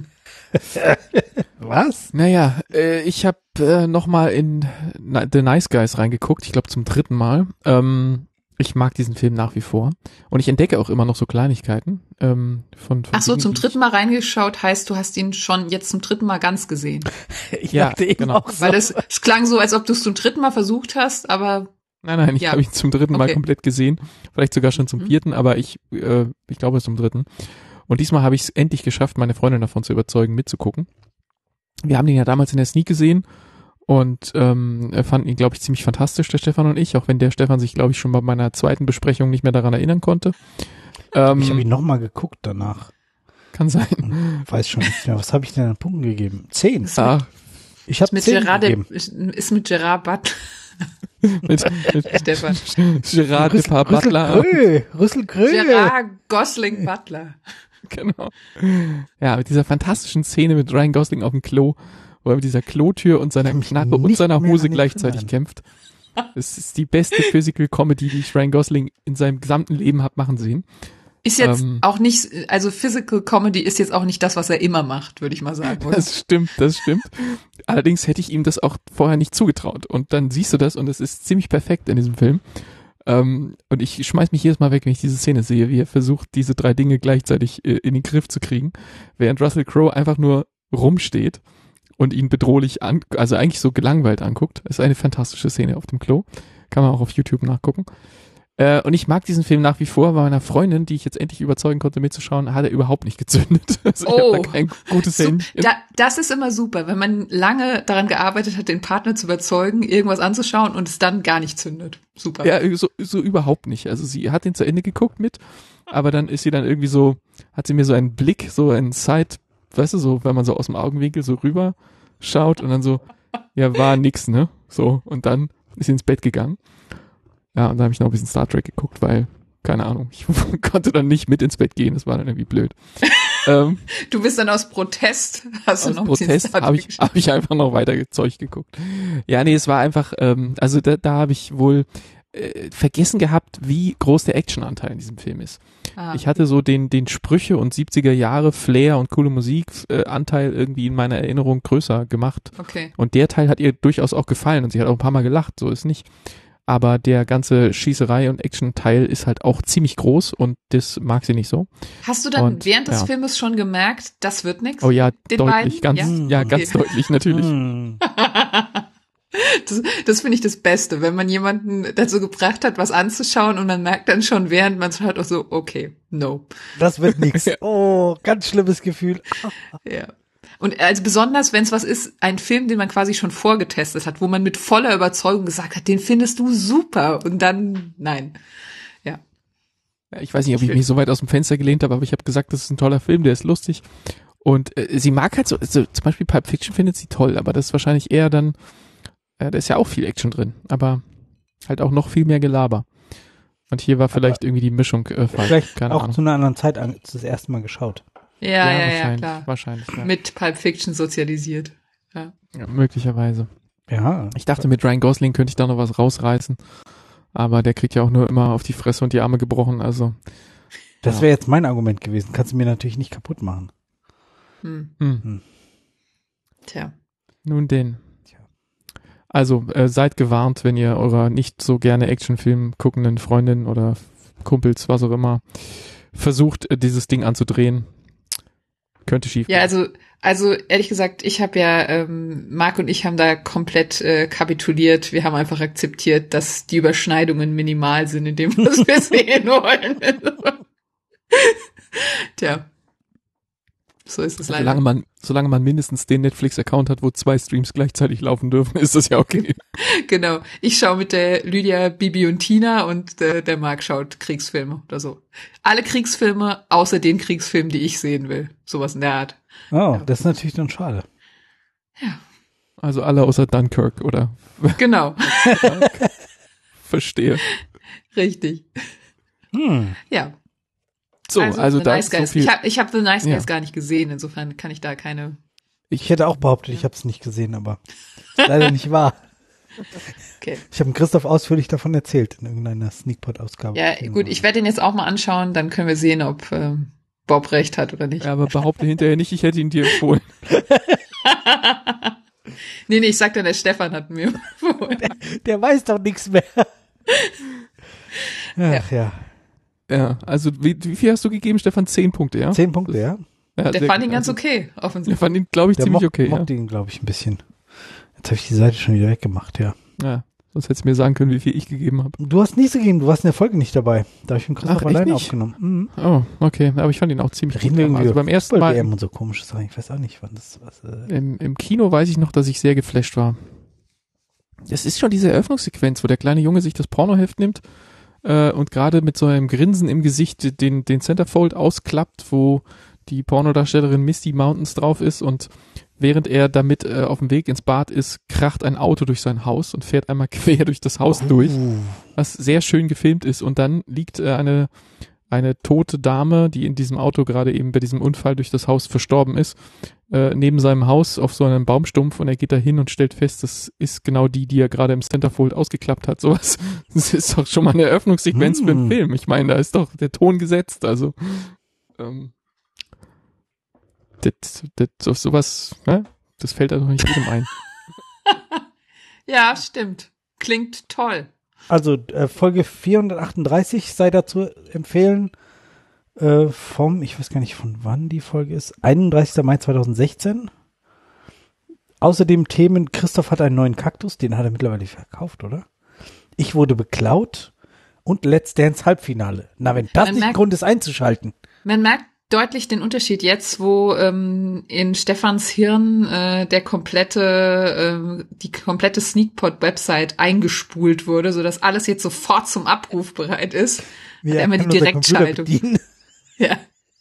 Was? Naja, äh, ich habe äh, nochmal in Na- The Nice Guys reingeguckt, ich glaube zum dritten Mal. Ähm, ich mag diesen Film nach wie vor. Und ich entdecke auch immer noch so Kleinigkeiten. Ähm, von, von Ach so, Dingen, zum die dritten Mal reingeschaut heißt, du hast ihn schon jetzt zum dritten Mal ganz gesehen. Ich Ja, dachte eben genau. auch so. Weil das, es klang so, als ob du es zum dritten Mal versucht hast, aber Nein, nein, ich Ja. habe ihn zum dritten Mal Okay. komplett gesehen. Vielleicht sogar schon zum Mhm. vierten, aber ich, äh, ich glaube zum dritten. Und diesmal habe ich es endlich geschafft, meine Freundin davon zu überzeugen, mitzugucken. Wir haben den ja damals in der Sneak gesehen und ähm, fanden ihn, glaube ich, ziemlich fantastisch, der Stefan und ich, auch wenn der Stefan sich, glaube ich, schon bei meiner zweiten Besprechung nicht mehr daran erinnern konnte. Ähm, Ich habe ihn nochmal geguckt danach. kann sein. Und weiß schon nicht mehr. Was habe ich denn an Punkten gegeben? Zehn. Ah, Ich habe mit zehn Gerard, gegeben. ist, ist mit Gerard Butler. mit, mit Stefan. Gerard Rüssel, Depar Butler. Rüssel Rüssel Grö. Gerard Gosling Butler. Genau. Ja, mit dieser fantastischen Szene mit Ryan Gosling auf dem Klo, wo er mit dieser Klotür und seiner kann mich Knarre und nicht seiner mehr Hose an den gleichzeitig Film kämpft. Es ist die beste Physical Comedy, die ich Ryan Gosling in seinem gesamten Leben hab machen sehen. Ist jetzt Ähm. auch nicht, also Physical Comedy ist jetzt auch nicht das, was er immer macht, würde ich mal sagen, oder? Das stimmt, das stimmt. Allerdings hätte ich ihm das auch vorher nicht zugetraut. Und dann siehst du das und es ist ziemlich perfekt in diesem Film. Ähm, und ich schmeiß mich jedes Mal weg, wenn ich diese Szene sehe, wie er versucht, diese drei Dinge gleichzeitig äh, in den Griff zu kriegen, während Russell Crowe einfach nur rumsteht und ihn bedrohlich an, also eigentlich so gelangweilt anguckt. Das ist eine fantastische Szene auf dem Klo. Kann man auch auf YouTube nachgucken. Äh, und ich mag diesen Film nach wie vor. Bei meiner Freundin, die ich jetzt endlich überzeugen konnte mitzuschauen, hat er überhaupt nicht gezündet. Also ich Oh. habe da kein gutes So, Händchen. da, das ist immer super, wenn man lange daran gearbeitet hat, den Partner zu überzeugen, irgendwas anzuschauen und es dann gar nicht zündet. Super. Ja, so, so überhaupt nicht. Also sie hat ihn zu Ende geguckt mit, aber dann ist sie dann irgendwie so, hat sie mir so einen Blick, so einen Side, weißt du, so, wenn man so aus dem Augenwinkel so rüber schaut und dann so, ja, war nix, ne? So, und dann ist sie ins Bett gegangen. Ja, und da habe ich noch ein bisschen Star Trek geguckt, weil, keine Ahnung, ich konnte dann nicht mit ins Bett gehen, das war dann irgendwie blöd. ähm, Du bist dann aus Protest, hast du aus noch ein bisschen Protest Star habe ich, Trek hab ich einfach noch weiter Zeug geguckt. Ja, nee, es war einfach, ähm, also da, da habe ich wohl äh, vergessen gehabt, wie groß der Actionanteil in diesem Film ist. Ah. Ich hatte so den den Sprüche und siebziger Jahre Flair und coole Musik äh, Anteil irgendwie in meiner Erinnerung größer gemacht. Okay. Und der Teil hat ihr durchaus auch gefallen und sie hat auch ein paar Mal gelacht, so ist nicht. Aber der ganze Schießerei und Action-Teil ist halt auch ziemlich groß und das mag sie nicht so. Hast du dann Und, während des ja. Filmes schon gemerkt, das wird nix? Oh ja, Den deutlich, beiden? ganz, Ja? ja, ganz Okay. deutlich natürlich. Hm. Das, das finde ich das Beste, wenn man jemanden dazu gebracht hat, was anzuschauen und man merkt dann schon, während man es hört, auch so, okay, no. Das wird nix. Oh, ganz schlimmes Gefühl. Ja. Und also besonders, wenn es was ist, ein Film, den man quasi schon vorgetestet hat, wo man mit voller Überzeugung gesagt hat, den findest du super und dann, nein. Ja. Ja, ich weiß nicht, ob ich mich so weit aus dem Fenster gelehnt habe, aber ich habe gesagt, das ist ein toller Film, der ist lustig. Und äh, sie mag halt so, so, zum Beispiel Pulp Fiction findet sie toll, aber das ist wahrscheinlich eher dann, äh, da ist ja auch viel Action drin, aber halt auch noch viel mehr Gelaber. Und hier war vielleicht irgendwie die Mischung äh, falsch, Vielleicht keine auch Ahnung. zu einer anderen Zeit an, das erste Mal geschaut. Ja, ja, ja, wahrscheinlich, klar. wahrscheinlich, ja. Mit Pulp Fiction sozialisiert. Ja. ja, möglicherweise. Ja. Ich dachte, mit Ryan Gosling könnte ich da noch was rausreißen, aber der kriegt ja auch nur immer auf die Fresse und die Arme gebrochen, also. Das Ja. wäre jetzt mein Argument gewesen. Kannst du mir natürlich nicht kaputt machen. Hm. Hm. Tja. Nun denn. Tja. Also äh, seid gewarnt, wenn ihr eurer nicht so gerne Actionfilm guckenden Freundin oder Kumpels, was auch immer, versucht, äh, dieses Ding anzudrehen. Könnte schief Ja, gehen. also, also ehrlich gesagt, ich habe ja, ähm, Marc und ich haben da komplett äh, kapituliert. Wir haben einfach akzeptiert, dass die Überschneidungen minimal sind in dem, was wir sehen wollen. Tja. So ist es leider. Solange man, solange man mindestens den Netflix-Account hat, wo zwei Streams gleichzeitig laufen dürfen, ist das ja okay. Genau. Ich schaue mit der Lydia, Bibi und Tina und der, der Marc schaut Kriegsfilme oder so. Alle Kriegsfilme, außer den Kriegsfilmen, die ich sehen will. Sowas in der Art. Oh, ja. Das ist natürlich dann schade. Ja. Also alle außer Dunkirk, oder? Genau. Verstehe. Richtig. Hm. Ja. So, also, also The da Nice ist so Guys. viel. Ich habe ich hab The Nice Guys Ja. gar nicht gesehen, insofern kann ich da keine... Ich hätte auch behauptet, ich habe es nicht gesehen, aber ist leider nicht wahr. Okay. Ich habe Christoph ausführlich davon erzählt in irgendeiner Sneakpot-Ausgabe. Ja, gut, ich werde den jetzt auch mal anschauen, dann können wir sehen, ob ähm, Bob recht hat oder nicht. Ja, aber behaupte hinterher nicht, ich hätte ihn dir empfohlen. nee, nee, ich sag dann, der Stefan hat mir empfohlen. Der, der weiß doch nichts mehr. Ach ja. Ja, also wie, wie viel hast du gegeben, Stefan? Zehn Punkte, ja? Zehn Punkte, ja. ja Der sehr fand gut. ihn ganz Also, okay, Der offensichtlich. fand ihn, glaube ich, Der ziemlich mock, okay, mockte ihn, glaube ich, ein bisschen. Jetzt habe ich die Seite schon wieder weggemacht, ja. ja. Ja, sonst hättest du mir sagen können, wie viel ich gegeben habe. Du hast nichts gegeben, du warst in der Folge nicht dabei. Da habe ich mit Christoph Ach, echt alleine nicht? aufgenommen. Mhm. Oh, okay, aber ich fand ihn auch ziemlich Reden gut. wir irgendwie Also über beim ersten Fußball-W M Mal und so komische Sachen. Ich weiß auch nicht, wann das was. Äh im, im Kino weiß ich noch, dass ich sehr geflasht war. Es ist schon diese Eröffnungssequenz, wo der kleine Junge sich das Pornoheft nimmt äh, und gerade mit so einem Grinsen im Gesicht den, den Centerfold ausklappt, wo die Pornodarstellerin Misty Mountains drauf ist und während er damit äh, auf dem Weg ins Bad ist, kracht ein Auto durch sein Haus und fährt einmal quer durch das Haus durch, Uh. was sehr schön gefilmt ist. Und dann liegt äh, eine eine tote Dame, die in diesem Auto gerade eben bei diesem Unfall durch das Haus verstorben ist, äh, neben seinem Haus auf so einem Baumstumpf und er geht da hin und stellt fest, das ist genau die, die er gerade im Centerfold ausgeklappt hat. Sowas, das ist doch schon mal eine Eröffnungssequenz Hm. für einen Film. Ich meine, da ist doch der Ton gesetzt, also ähm, das, das, so- sowas, ne? Das fällt da doch nicht jedem ein. Ja, stimmt. Klingt toll. Also äh, Folge vierhundertachtunddreißig sei dazu empfehlen. Äh, vom, ich weiß gar nicht von wann die Folge ist, einunddreißigster Mai zweitausendsechzehn. Außerdem Themen, Christoph hat einen neuen Kaktus, den hat er mittlerweile verkauft, oder? Ich wurde beklaut und Let's Dance Halbfinale. Na, wenn das Man nicht ein merkt- Grund ist einzuschalten. Man merkt deutlich den Unterschied jetzt, wo ähm, in Stefans Hirn äh, der komplette, äh, die komplette Sneakpot-Website eingespult wurde, sodass alles jetzt sofort zum Abruf bereit ist. Wir Hat immer die können unser Computer Direktschaltung. bedienen. Ja.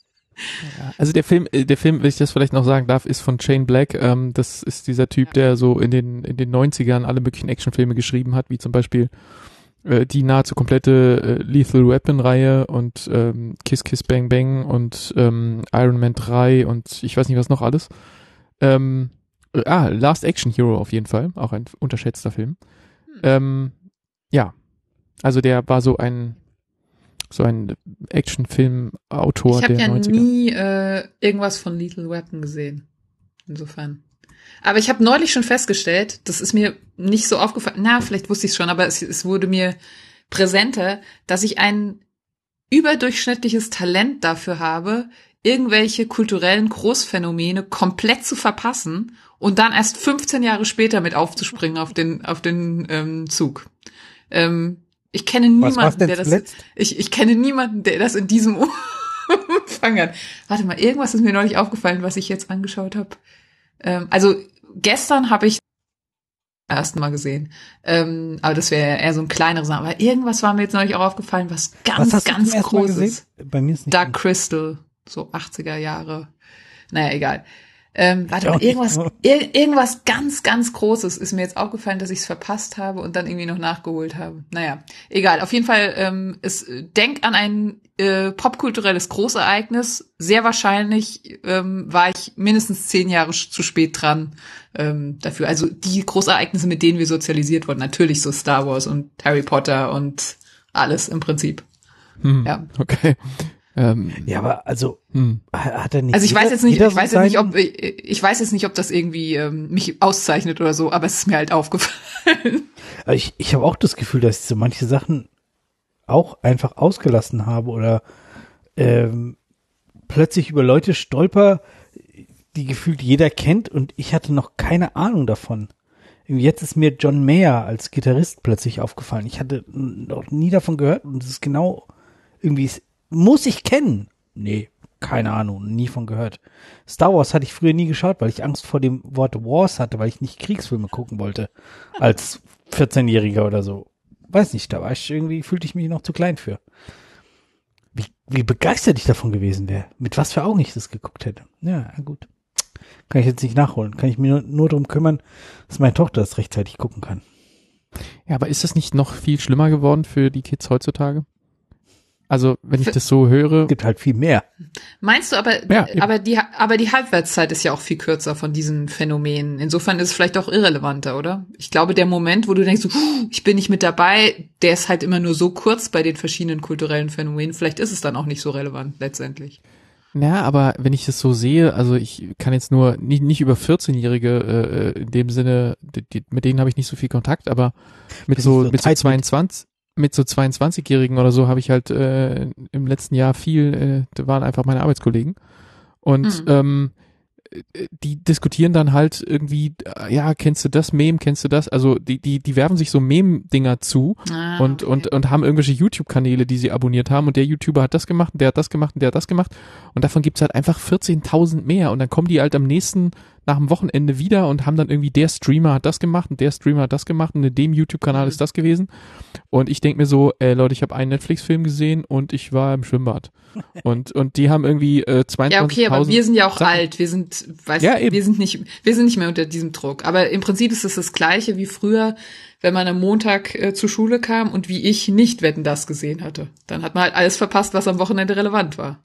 Also der Film, äh, der Film, wenn ich das vielleicht noch sagen darf, ist von Shane Black. Ähm, das ist dieser Typ, der so in den in den neunzigern alle möglichen Actionfilme geschrieben hat, wie zum Beispiel äh, die nahezu komplette äh, Lethal Weapon-Reihe und ähm, Kiss Kiss Bang Bang und ähm, Iron Man drei und ich weiß nicht was noch alles. Ähm, äh, ah, Last Action Hero auf jeden Fall, auch ein unterschätzter Film. Ähm, ja, also der war so ein so ein Actionfilm-Autor Ich habe der ja neunziger. nie äh, irgendwas von Lethal Weapon gesehen. Insofern. Aber ich habe neulich schon festgestellt, das ist mir nicht so aufgefallen, na, vielleicht wusste ich es schon, aber es, es wurde mir präsenter, dass ich ein überdurchschnittliches Talent dafür habe, irgendwelche kulturellen Großphänomene komplett zu verpassen und dann erst fünfzehn Jahre später mit aufzuspringen auf den auf den ähm, Zug. Ähm, ich kenne Was war's niemanden, denn der das zuletzt? ich, ich kenne niemanden, der das in diesem Umfang hat. Warte mal, irgendwas ist mir neulich aufgefallen, was ich jetzt angeschaut habe. Ähm, also gestern habe ich zum ersten Mal gesehen. Ähm, aber das wäre eher so ein kleineres. Aber irgendwas war mir jetzt neulich auch aufgefallen, was ganz, Was hast du ganz zum ersten Mal Großes. gesehen? Bei mir ist nicht. Dark Crystal, so achtziger Jahre. Naja, egal. Ähm, warte Ja, mal, okay. irgendwas, ir irgendwas ganz, ganz Großes ist mir jetzt aufgefallen, dass ich es verpasst habe und dann irgendwie noch nachgeholt habe. Naja, egal. Auf jeden Fall, ähm, es, denk an ein äh, popkulturelles Großereignis. Sehr wahrscheinlich ähm, war ich mindestens zehn Jahre sch- zu spät dran ähm, dafür. Also die Großereignisse, mit denen wir sozialisiert wurden. Natürlich so Star Wars und Harry Potter und alles im Prinzip. Hm, Ja. Okay. Ähm, Ja, aber also hm. hat er nicht. Also ich jeder, weiß jetzt nicht, jeder ich so weiß jetzt nicht, seinen- ob ich, ich weiß jetzt nicht, ob das irgendwie ähm, mich auszeichnet oder so, aber es ist mir halt aufgefallen. Aber ich, ich habe auch das Gefühl, dass ich so manche Sachen auch einfach ausgelassen habe oder ähm, plötzlich über Leute stolper, die gefühlt jeder kennt und ich hatte noch keine Ahnung davon. Irgendwie Jetzt ist mir John Mayer als Gitarrist plötzlich aufgefallen. Ich hatte noch nie davon gehört und es ist genau irgendwie, es muss ich kennen. Nee, keine Ahnung, nie von gehört. Star Wars hatte ich früher nie geschaut, weil ich Angst vor dem Wort Wars hatte, weil ich nicht Kriegsfilme gucken wollte. Als vierzehnjähriger oder so. Weiß nicht, da war ich irgendwie, fühlte ich mich noch zu klein für. Wie, wie begeistert ich davon gewesen wäre. Mit was für Augen ich das geguckt hätte. Ja, gut. Kann ich jetzt nicht nachholen. Kann ich mir nur, nur darum kümmern, dass meine Tochter das rechtzeitig gucken kann. Ja, aber ist das nicht noch viel schlimmer geworden für die Kids heutzutage? Also, wenn ich das so höre. Es gibt halt viel mehr. Meinst du, aber, Ja, aber die, aber die Halbwertszeit ist ja auch viel kürzer von diesen Phänomenen. Insofern ist es vielleicht auch irrelevanter, oder? Ich glaube, der Moment, wo du denkst, so, ich bin nicht mit dabei, der ist halt immer nur so kurz bei den verschiedenen kulturellen Phänomenen. Vielleicht ist es dann auch nicht so relevant, letztendlich. Ja, aber wenn ich das so sehe, also ich kann jetzt nur nicht, nicht über vierzehnjährige äh, in dem Sinne, die, die, mit denen habe ich nicht so viel Kontakt, aber mit so, so mit so zweiundzwanzig, mit so zweiundzwanzigjährigen oder so habe ich halt äh, im letzten Jahr viel, äh, da waren einfach meine Arbeitskollegen und mhm. ähm, die diskutieren dann halt irgendwie, ja, kennst du das Meme, kennst du das? Also die die die werfen sich so Meme-Dinger zu ah, und okay. und und haben irgendwelche YouTube-Kanäle, die sie abonniert haben und der YouTuber hat das gemacht und der hat das gemacht und der hat das gemacht und davon gibt's halt einfach vierzehntausend mehr und dann kommen die halt am nächsten nach dem Wochenende wieder und haben dann irgendwie, der Streamer hat das gemacht und der Streamer hat das gemacht und in dem YouTube-Kanal mhm. ist das gewesen und ich denke mir so, äh, Leute, ich habe einen Netflix-Film gesehen und ich war im Schwimmbad und und die haben irgendwie äh, zweiundzwanzigtausend Ja, okay, aber wir sind ja auch Sachen. alt, wir sind, weißt ja, du, wir sind nicht, wir sind nicht mehr unter diesem Druck, aber im Prinzip ist es das Gleiche wie früher, wenn man am Montag äh, zur Schule kam und wie ich nicht Wetten, das gesehen hatte. Dann hat man halt alles verpasst, was am Wochenende relevant war.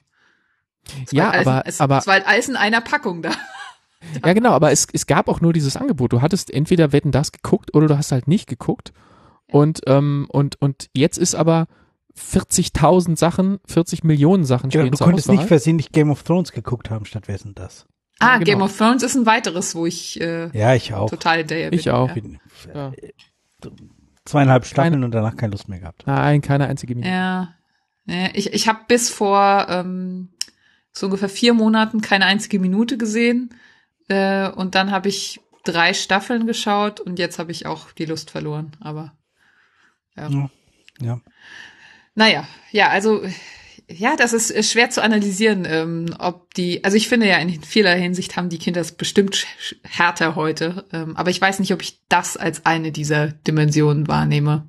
Es ja, war halt aber, alles, es, aber es war halt alles in einer Packung da. Ja, genau, aber es, es gab auch nur dieses Angebot. Du hattest entweder Wetten, das geguckt oder du hast halt nicht geguckt. Und, ähm, und, und jetzt ist aber vierzigtausend Sachen, vierzig Millionen Sachen ja, stehen du zur konntest Auswahl. nicht versehentlich Game of Thrones geguckt haben statt Wetten, das. Ah, ja, genau. Game of Thrones ist ein weiteres, wo ich, äh, ja, ich auch. total hinterher bin. Ich auch. Ja. Bin, äh, Ja. Zweieinhalb Staffeln Keine, und danach keine Lust mehr gehabt. Nein, keine einzige Minute. Ja, ja ich, ich habe bis vor ähm, so ungefähr vier Monaten keine einzige Minute gesehen. Äh, und dann habe ich drei Staffeln geschaut und jetzt habe ich auch die Lust verloren. Aber ja. Ja. ja. Naja, ja, also ja, das ist, ist schwer zu analysieren, ähm, ob die, also ich finde ja in vieler Hinsicht haben die Kinder es bestimmt sch- härter heute, ähm, aber ich weiß nicht, ob ich das als eine dieser Dimensionen wahrnehme.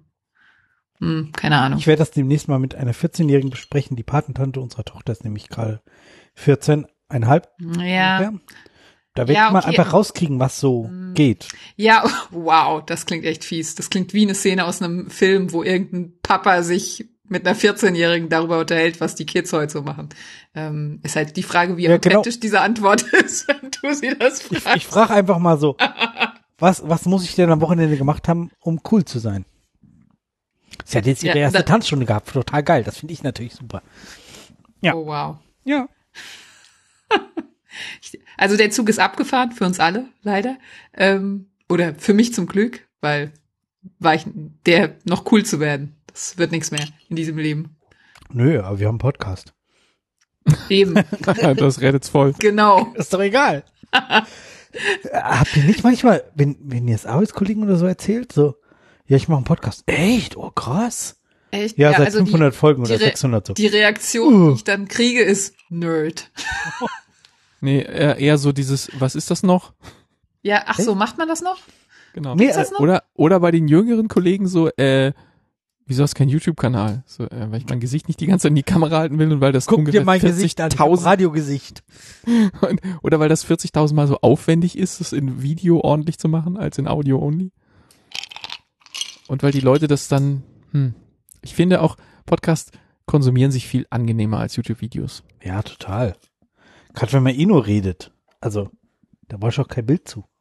Hm, keine Ahnung. Ich werde das demnächst mal mit einer vierzehnjährigen besprechen. Die Patentante unserer Tochter ist nämlich gerade vierzehn Komma fünf. Ja. Ungefähr. Da werde Ja, ich mal okay. einfach rauskriegen, was so mm. geht. Ja, wow, das klingt echt fies. Das klingt wie eine Szene aus einem Film, wo irgendein Papa sich mit einer vierzehnjährigen darüber unterhält, was die Kids heute so machen. Ähm, ist halt die Frage, wie ja, authentisch genau. diese Antwort ist, wenn du sie das fragst. Ich, ich frage einfach mal so, was, was muss ich denn am Wochenende gemacht haben, um cool zu sein? Sie hat jetzt ihre Ja, erste da- Tanzstunde gehabt. Total geil. Das finde ich natürlich super. Ja. Oh, wow. Ja. Also der Zug ist abgefahren, für uns alle, leider. Ähm, oder für mich zum Glück, weil war ich der, noch cool zu werden. Das wird nichts mehr in diesem Leben. Nö, aber wir haben einen Podcast. Eben, Das redet's voll. genau. Ist doch egal. Habt ihr nicht manchmal, wenn, wenn ihr es Arbeitskollegen oder so erzählt, so, ja, ich mache einen Podcast. Echt? Oh, krass. Echt? Ja, seit also fünfhundert die, Folgen die oder Re- sechshundert so. Die Reaktion, Uh. die ich dann kriege, ist Nerd. Nee, eher, eher so dieses, was ist das noch? Ja, ach so, macht man das noch? Genau. Nee, Ist das noch? Oder, oder bei den jüngeren Kollegen so, äh, wieso hast du keinen YouTube-Kanal? So, äh, weil ich mein Gesicht nicht die ganze Zeit in die Kamera halten will und weil das Guck ungefähr dir mein Gesicht an, ich hab vierzigtausend Radiogesicht. und, oder weil das vierzigtausend Mal so aufwendig ist, es in Video ordentlich zu machen, als in Audio only. Und weil die Leute das dann, hm, ich finde auch, Podcasts konsumieren sich viel angenehmer als YouTube-Videos. Ja, total. Gerade wenn man eh nur redet. Also, da brauchst du auch kein Bild zu.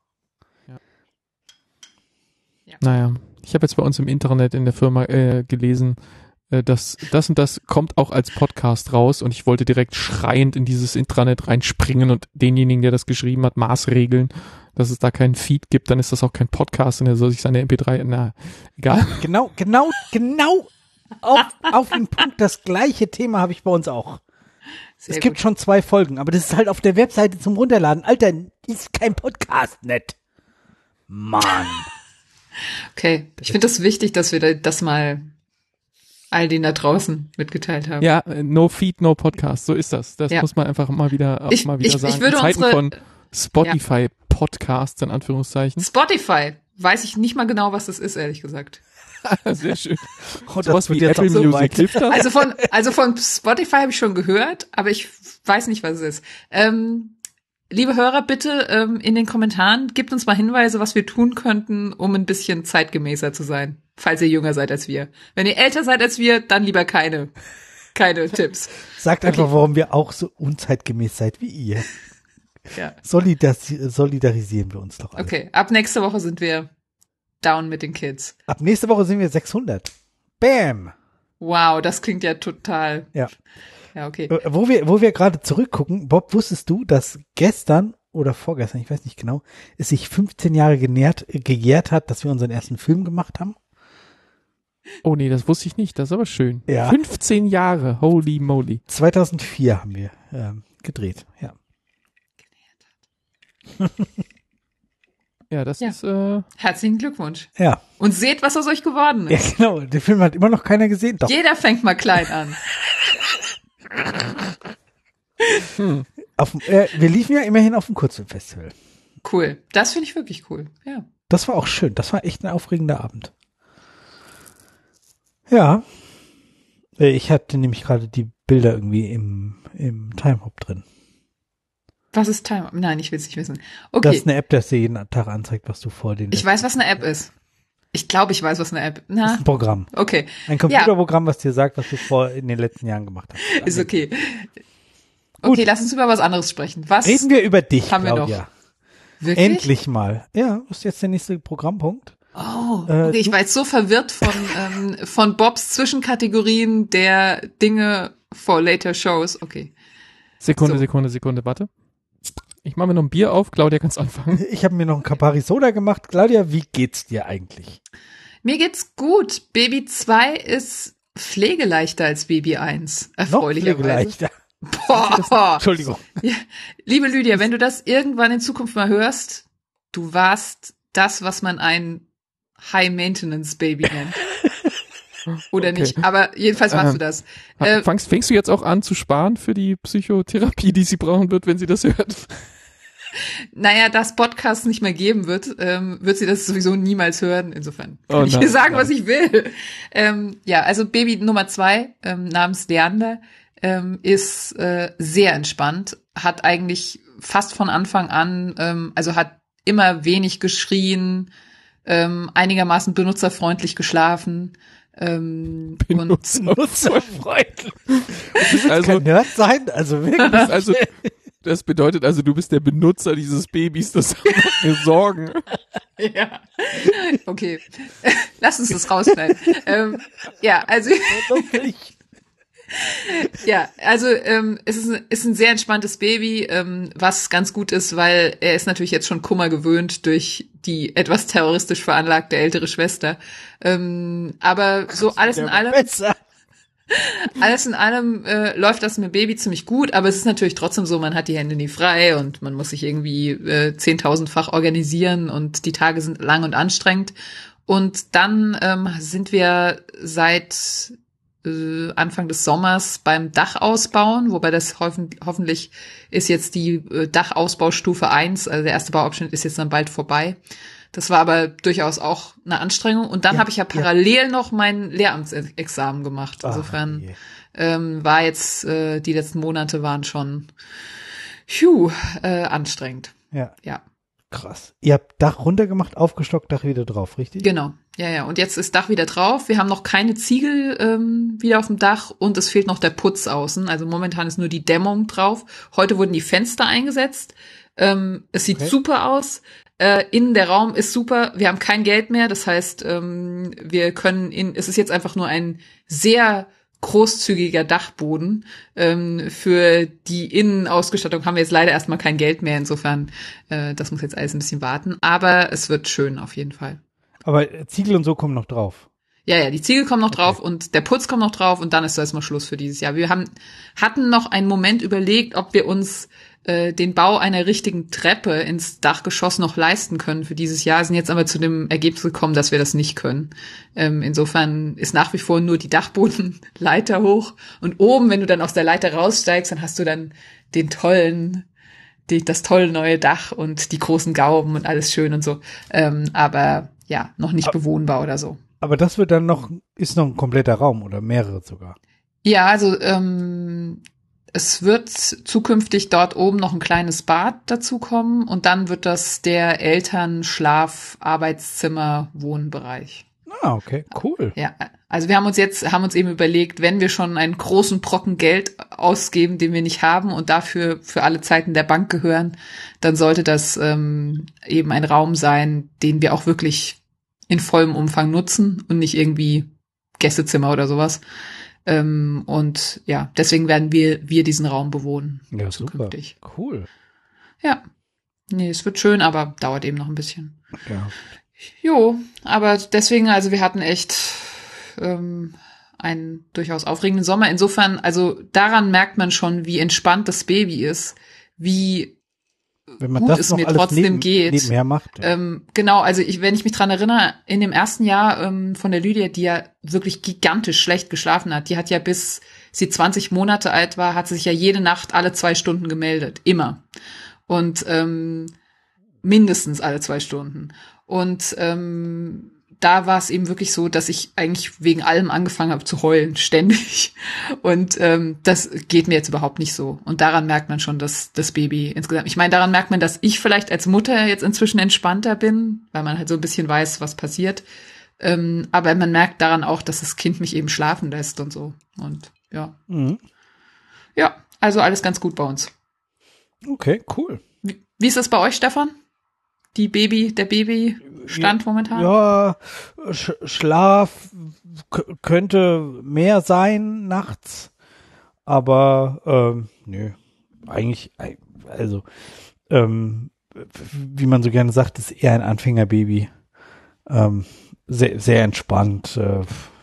Naja, ich habe jetzt bei uns im Internet in der Firma äh, gelesen, äh, dass das und das kommt auch als Podcast raus und ich wollte direkt schreiend in dieses Intranet reinspringen und denjenigen, der das geschrieben hat, maßregeln, dass es da keinen Feed gibt, dann ist das auch kein Podcast und er soll sich seine M P drei, na, egal. Genau, genau, genau auf, auf den Punkt. Das gleiche Thema habe ich bei uns auch. Sehr es gibt gut. schon zwei Folgen, aber das ist halt auf der Webseite zum Runterladen. Alter, ist kein Podcast, nett. Mann. Okay, ich finde das wichtig, dass wir das mal all denen da draußen mitgeteilt haben. Ja, no feed, no podcast, so ist das. Das ja. muss man einfach mal wieder, auch ich, mal wieder ich, sagen. Ich würde In Zeiten unsere, von Spotify-Podcasts, in Anführungszeichen. Spotify, weiß ich nicht mal genau, was das ist, ehrlich gesagt. Sehr schön. Oh, das wie Apple so Music, hilft das? Also von, also von Spotify habe ich schon gehört, aber ich weiß nicht, was es ist. Ähm, liebe Hörer, bitte ähm, in den Kommentaren gebt uns mal Hinweise, was wir tun könnten, um ein bisschen zeitgemäßer zu sein, falls ihr jünger seid als wir. Wenn ihr älter seid als wir, dann lieber keine, keine Tipps. Sagt einfach, okay. Warum wir auch so unzeitgemäß seid wie ihr. Ja. Solidaris- solidarisieren wir uns doch alle. Okay, ab nächste Woche sind wir down mit den Kids. Ab nächste Woche sind wir sechshundert. Bam! Wow, das klingt ja total. Ja. Ja, okay. Wo wir, wo wir gerade zurückgucken, Bob, wusstest du, dass gestern oder vorgestern, ich weiß nicht genau, es sich fünfzehn Jahre genährt, gejährt hat, dass wir unseren ersten Film gemacht haben? Oh nee, das wusste ich nicht, das ist aber schön. Ja. fünfzehn Jahre, holy moly. zweitausendvier haben wir ähm, gedreht, ja. Genährt hat. Ja, das ja. ist, äh... Herzlichen Glückwunsch. Ja. Und seht, was aus euch geworden ist. Ja, genau. Den Film hat immer noch keiner gesehen. Doch. Jeder fängt mal klein an. hm. auf, äh, wir liefen ja immerhin auf dem Kurzfilmfestival. Cool. Das finde ich wirklich cool. Ja. Das war auch schön. Das war echt ein aufregender Abend. Ja. Ich hatte nämlich gerade die Bilder irgendwie im, im Timehop drin. Was ist Time? Nein, ich will es nicht wissen. Okay. Das ist eine App, das dir jeden Tag anzeigt, was du vor den. Ich weiß, was eine App ist. Ich glaube, ich weiß, was eine App ist. Das ist ein Programm. Okay. Ein Computerprogramm, ja. Was dir sagt, was du vor in den letzten Jahren gemacht hast. Ist okay. Okay, Gut. Lass uns über was anderes sprechen. Was Reden wir über dich, haben wir Claudia. Noch? Wirklich? Endlich mal. Ja, das ist jetzt der nächste Programmpunkt. Oh, okay. Äh, ich war jetzt so verwirrt von, ähm, von Bobs Zwischenkategorien der Dinge for later shows. Okay. Sekunde, so. Sekunde, Sekunde, warte. Ich mache mir noch ein Bier auf. Claudia, kannst anfangen. Ich habe mir noch ein Campari Soda gemacht. Claudia, wie geht's dir eigentlich? Mir geht's gut. Baby zwei ist pflegeleichter als Baby eins. Erfreulicherweise. Noch pflegeleichter. Boah. Entschuldigung. Ja. Liebe Lydia, wenn du das irgendwann in Zukunft mal hörst, du warst das, was man ein High-Maintenance-Baby nennt. Oder okay. Nicht, aber jedenfalls machst ähm, du das. Äh, fängst, fängst du jetzt auch an zu sparen für die Psychotherapie, die sie brauchen wird, wenn sie das hört? Naja, das Podcast nicht mehr geben wird, ähm, wird sie das sowieso niemals hören. Insofern kann oh, ich nein, hier sagen, nein. was ich will. Ähm, ja, also Baby Nummer zwei, ähm, namens Leander, ähm, ist äh, sehr entspannt, hat eigentlich fast von Anfang an, ähm, also hat immer wenig geschrien, ähm, einigermaßen benutzerfreundlich geschlafen. Ähm, Benutzerfreundlich. Du also, kein Nerd sein, also wirklich. Also, das bedeutet also, du bist der Benutzer dieses Babys, das macht mir Sorgen. Ja. Okay. Lass uns das rausschneiden. ähm, ja, also. Ja, also ähm, es ist ein, ist ein sehr entspanntes Baby, ähm, was ganz gut ist, weil er ist natürlich jetzt schon Kummer gewöhnt durch die etwas terroristisch veranlagte ältere Schwester. Ähm, aber so alles in allem, besser. alles in allem äh, läuft das mit Baby ziemlich gut, aber es ist natürlich trotzdem so, man hat die Hände nie frei und man muss sich irgendwie äh, zehntausendfach organisieren und die Tage sind lang und anstrengend. Und dann ähm, sind wir seit Anfang des Sommers beim Dachausbauen, wobei das hoffen, hoffentlich ist jetzt die äh, Dachausbaustufe eins, also der erste Bauabschnitt ist jetzt dann bald vorbei. Das war aber durchaus auch eine Anstrengung. Und dann ja, habe ich ja parallel ja. noch mein Lehramtsexamen gemacht. Insofern Ach, ähm, war jetzt, äh, die letzten Monate waren schon phew, äh, anstrengend. Ja. Ja. Krass. Ihr habt Dach runtergemacht, aufgestockt, Dach wieder drauf, richtig? Genau. Ja, ja. Und jetzt ist Dach wieder drauf. Wir haben noch keine Ziegel ähm, wieder auf dem Dach und es fehlt noch der Putz außen. Also momentan ist nur die Dämmung drauf. Heute wurden die Fenster eingesetzt. Ähm, es sieht okay. super aus. Äh, innen der Raum ist super. Wir haben kein Geld mehr. Das heißt, ähm, wir können in, es ist jetzt einfach nur ein sehr großzügiger Dachboden. Ähm, für die Innenausgestattung haben wir jetzt leider erstmal kein Geld mehr. Insofern, äh, das muss jetzt alles ein bisschen warten. Aber es wird schön auf jeden Fall. Aber Ziegel und so kommen noch drauf. Ja, ja, die Ziegel kommen noch okay. drauf und der Putz kommt noch drauf und dann ist erstmal Schluss für dieses Jahr. Wir haben hatten noch einen Moment überlegt, ob wir uns äh, den Bau einer richtigen Treppe ins Dachgeschoss noch leisten können für dieses Jahr, sind jetzt aber zu dem Ergebnis gekommen, dass wir das nicht können. Ähm, insofern ist nach wie vor nur die Dachbodenleiter hoch und oben, wenn du dann aus der Leiter raussteigst, dann hast du dann den tollen, die, das tolle neue Dach und die großen Gauben und alles schön und so. Ähm, aber ja, noch nicht aber, bewohnbar oder so. Aber das wird dann noch, ist noch ein kompletter Raum oder mehrere sogar? Ja, also ähm, es wird zukünftig dort oben noch ein kleines Bad dazukommen und dann wird das der Elternschlaf, Arbeitszimmer, Wohnbereich. Ah, okay, cool. Ja, also wir haben uns jetzt, haben uns eben überlegt, wenn wir schon einen großen Brocken Geld ausgeben, den wir nicht haben und dafür für alle Zeiten der Bank gehören, dann sollte das ähm, eben ein Raum sein, den wir auch wirklich in vollem Umfang nutzen und nicht irgendwie Gästezimmer oder sowas. Ähm, und ja, deswegen werden wir wir diesen Raum bewohnen. Ja, zukünftig. Super. Cool. Ja. Nee, es wird schön, aber dauert eben noch ein bisschen. Ja. Jo, aber deswegen, also wir hatten echt ähm, einen durchaus aufregenden Sommer. Insofern, also daran merkt man schon, wie entspannt das Baby ist, wie wenn man gut das es noch mir alles trotzdem neben, geht. Nebenher macht. Ja. Ähm, genau, also ich, wenn ich mich dran erinnere, in dem ersten Jahr ähm, von der Lydia, die ja wirklich gigantisch schlecht geschlafen hat, die hat ja bis sie zwanzig Monate alt war, hat sie sich ja jede Nacht alle zwei Stunden gemeldet. Immer. Und ähm, mindestens alle zwei Stunden. Und ähm, da war es eben wirklich so, dass ich eigentlich wegen allem angefangen habe zu heulen, ständig. Und ähm, das geht mir jetzt überhaupt nicht so. Und daran merkt man schon, dass das Baby insgesamt, ich meine, daran merkt man, dass ich vielleicht als Mutter jetzt inzwischen entspannter bin, weil man halt so ein bisschen weiß, was passiert. Ähm, aber man merkt daran auch, dass das Kind mich eben schlafen lässt und so. Und ja. Mhm. Ja, also alles ganz gut bei uns. Okay, cool. Wie, wie ist das bei euch, Stefan? Die Baby, der Babystand ja, momentan? Ja, Sch- Schlaf k- könnte mehr sein nachts, aber ähm, nö, eigentlich, also ähm, wie man so gerne sagt, ist eher ein Anfängerbaby. Ähm, sehr, sehr entspannt. Äh,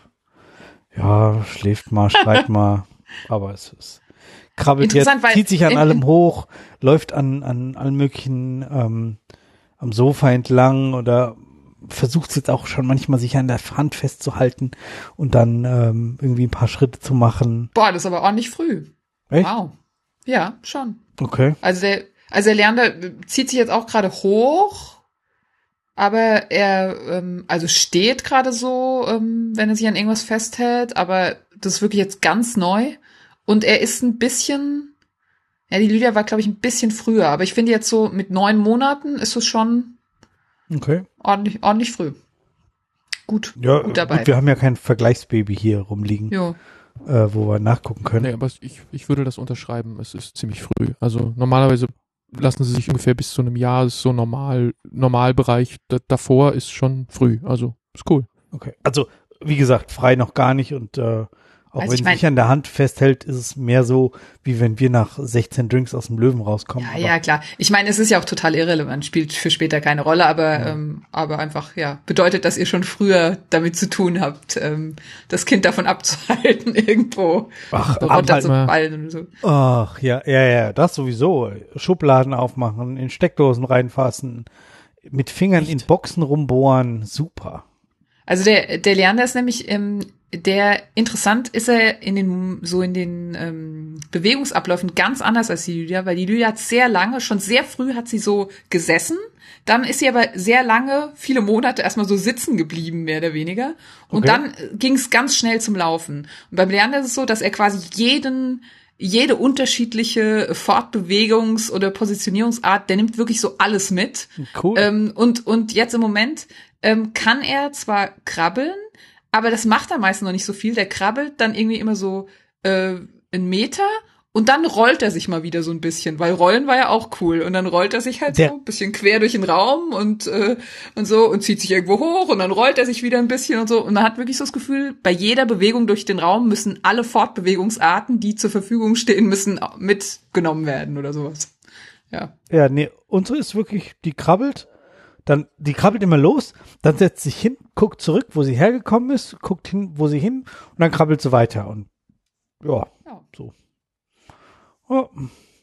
ja, schläft mal, schreit mal, aber es ist krabbelt jetzt, zieht sich an allem hoch, läuft an an allen möglichen ähm, am Sofa entlang oder versucht es jetzt auch schon manchmal sich an der Hand festzuhalten und dann ähm, irgendwie ein paar Schritte zu machen. Boah, das ist aber ordentlich früh. Echt? Wow. Ja, schon. Okay. Also der, also der Lernende zieht sich jetzt auch gerade hoch, aber er ähm, also steht gerade so, ähm, wenn er sich an irgendwas festhält, aber das ist wirklich jetzt ganz neu und er ist ein bisschen. Ja, die Lydia war, glaube ich, ein bisschen früher, aber ich finde jetzt so mit neun Monaten ist es schon okay. ordentlich, ordentlich früh. Gut, ja, gut dabei. Gut, wir haben ja kein Vergleichsbaby hier rumliegen, jo. Äh, wo wir nachgucken können. Nee, aber ich, ich würde das unterschreiben, es ist ziemlich früh. Also normalerweise lassen sie sich ungefähr bis zu einem Jahr, das ist so normal, Normalbereich, da, davor ist schon früh, also ist cool. Okay, also wie gesagt, frei noch gar nicht und äh, auch also wenn es sich an der Hand festhält, ist es mehr so, wie wenn wir nach sechzehn Drinks aus dem Löwen rauskommen. Ja, ja, klar. Ich meine, es ist ja auch total irrelevant, spielt für später keine Rolle, aber ja. ähm, aber einfach, ja, bedeutet, dass ihr schon früher damit zu tun habt, ähm, das Kind davon abzuhalten, irgendwo Ach, runterzuballen und so. Ach, ja, ja, ja, das sowieso. Schubladen aufmachen, in Steckdosen reinfassen, mit Fingern Echt? in Boxen rumbohren, super. Also der der Lerner ist nämlich ähm, der interessant ist er in den so in den ähm, Bewegungsabläufen ganz anders als die Lydia, weil die Lydia hat sehr lange, schon sehr früh hat sie so gesessen, dann ist sie aber sehr lange, viele Monate erstmal so sitzen geblieben, mehr oder weniger. Und okay. Dann ging es ganz schnell zum Laufen. Und beim Lernen ist es so, dass er quasi jeden jede unterschiedliche Fortbewegungs- oder Positionierungsart, der nimmt wirklich so alles mit. Cool. Ähm, und und jetzt im Moment ähm, kann er zwar krabbeln, aber das macht er meistens noch nicht so viel. Der krabbelt dann irgendwie immer so äh, einen Meter und dann rollt er sich mal wieder so ein bisschen, weil Rollen war ja auch cool. Und dann rollt er sich halt der so ein bisschen quer durch den Raum und äh, und so und zieht sich irgendwo hoch und dann rollt er sich wieder ein bisschen und so. Und man hat wirklich so das Gefühl, bei jeder Bewegung durch den Raum müssen alle Fortbewegungsarten, die zur Verfügung stehen, müssen mitgenommen werden oder sowas. Ja. Ja, nee, unsere ist wirklich, die krabbelt. Dann, die krabbelt immer los, dann setzt sich hin, guckt zurück, wo sie hergekommen ist, guckt hin, wo sie hin und dann krabbelt sie weiter und ja, ja. so. Ja.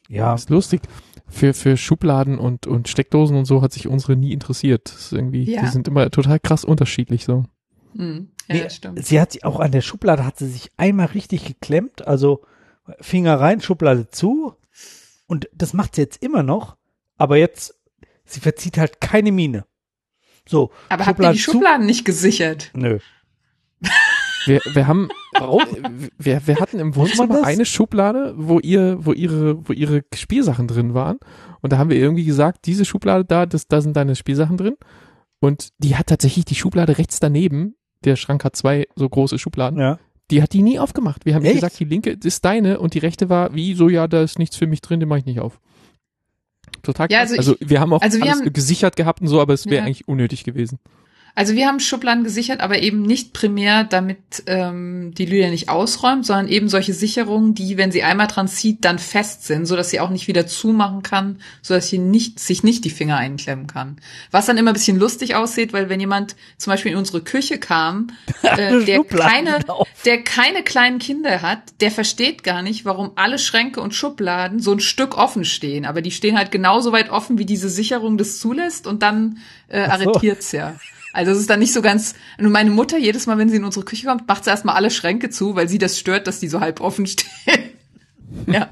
Ja. Das ist lustig. Für, für Schubladen und, und Steckdosen und so hat sich unsere nie interessiert. Das ist irgendwie, Ja. die sind immer total krass unterschiedlich so. Hm. Ja, Nee, das stimmt. sie hat sich auch an der Schublade, hat sie sich einmal richtig geklemmt, also Finger rein, Schublade zu und das macht sie jetzt immer noch, aber jetzt, sie verzieht halt keine Miene. So, Aber habt ihr die zu- Schubladen nicht gesichert? Nö. Wir, wir haben, warum? Wir, wir hatten im Muss man Wohnzimmer das? eine Schublade, wo ihr, wo ihre, wo ihre Spielsachen drin waren. Und da haben wir irgendwie gesagt, diese Schublade da, das, da sind deine Spielsachen drin. Und die hat tatsächlich die Schublade rechts daneben. Der Schrank hat zwei so große Schubladen. Ja. Die hat die nie aufgemacht. Wir haben Echt? gesagt, die linke ist deine und die rechte war wie so, ja, da ist nichts für mich drin, den mache ich nicht auf. Total krass. Ja, also also, ich- wir haben auch also wir alles haben- gesichert gehabt und so, aber es wäre Ja. eigentlich unnötig gewesen. Also wir haben Schubladen gesichert, aber eben nicht primär, damit ähm, die Lydia nicht ausräumt, sondern eben solche Sicherungen, die, wenn sie einmal dran zieht, dann fest sind, so dass sie auch nicht wieder zumachen kann, so dass sie nicht, sich nicht die Finger einklemmen kann. Was dann immer ein bisschen lustig aussieht, weil wenn jemand zum Beispiel in unsere Küche kam, äh, der Schubladen keine, drauf. der keine kleinen Kinder hat, der versteht gar nicht, warum alle Schränke und Schubladen so ein Stück offen stehen. Aber die stehen halt genauso weit offen, wie diese Sicherung das zulässt und dann äh, Ach so. arretiert's ja. Also es ist dann nicht so ganz, nur meine Mutter, jedes Mal, wenn sie in unsere Küche kommt, macht sie erstmal alle Schränke zu, weil sie das stört, dass die so halb offen stehen. Ja.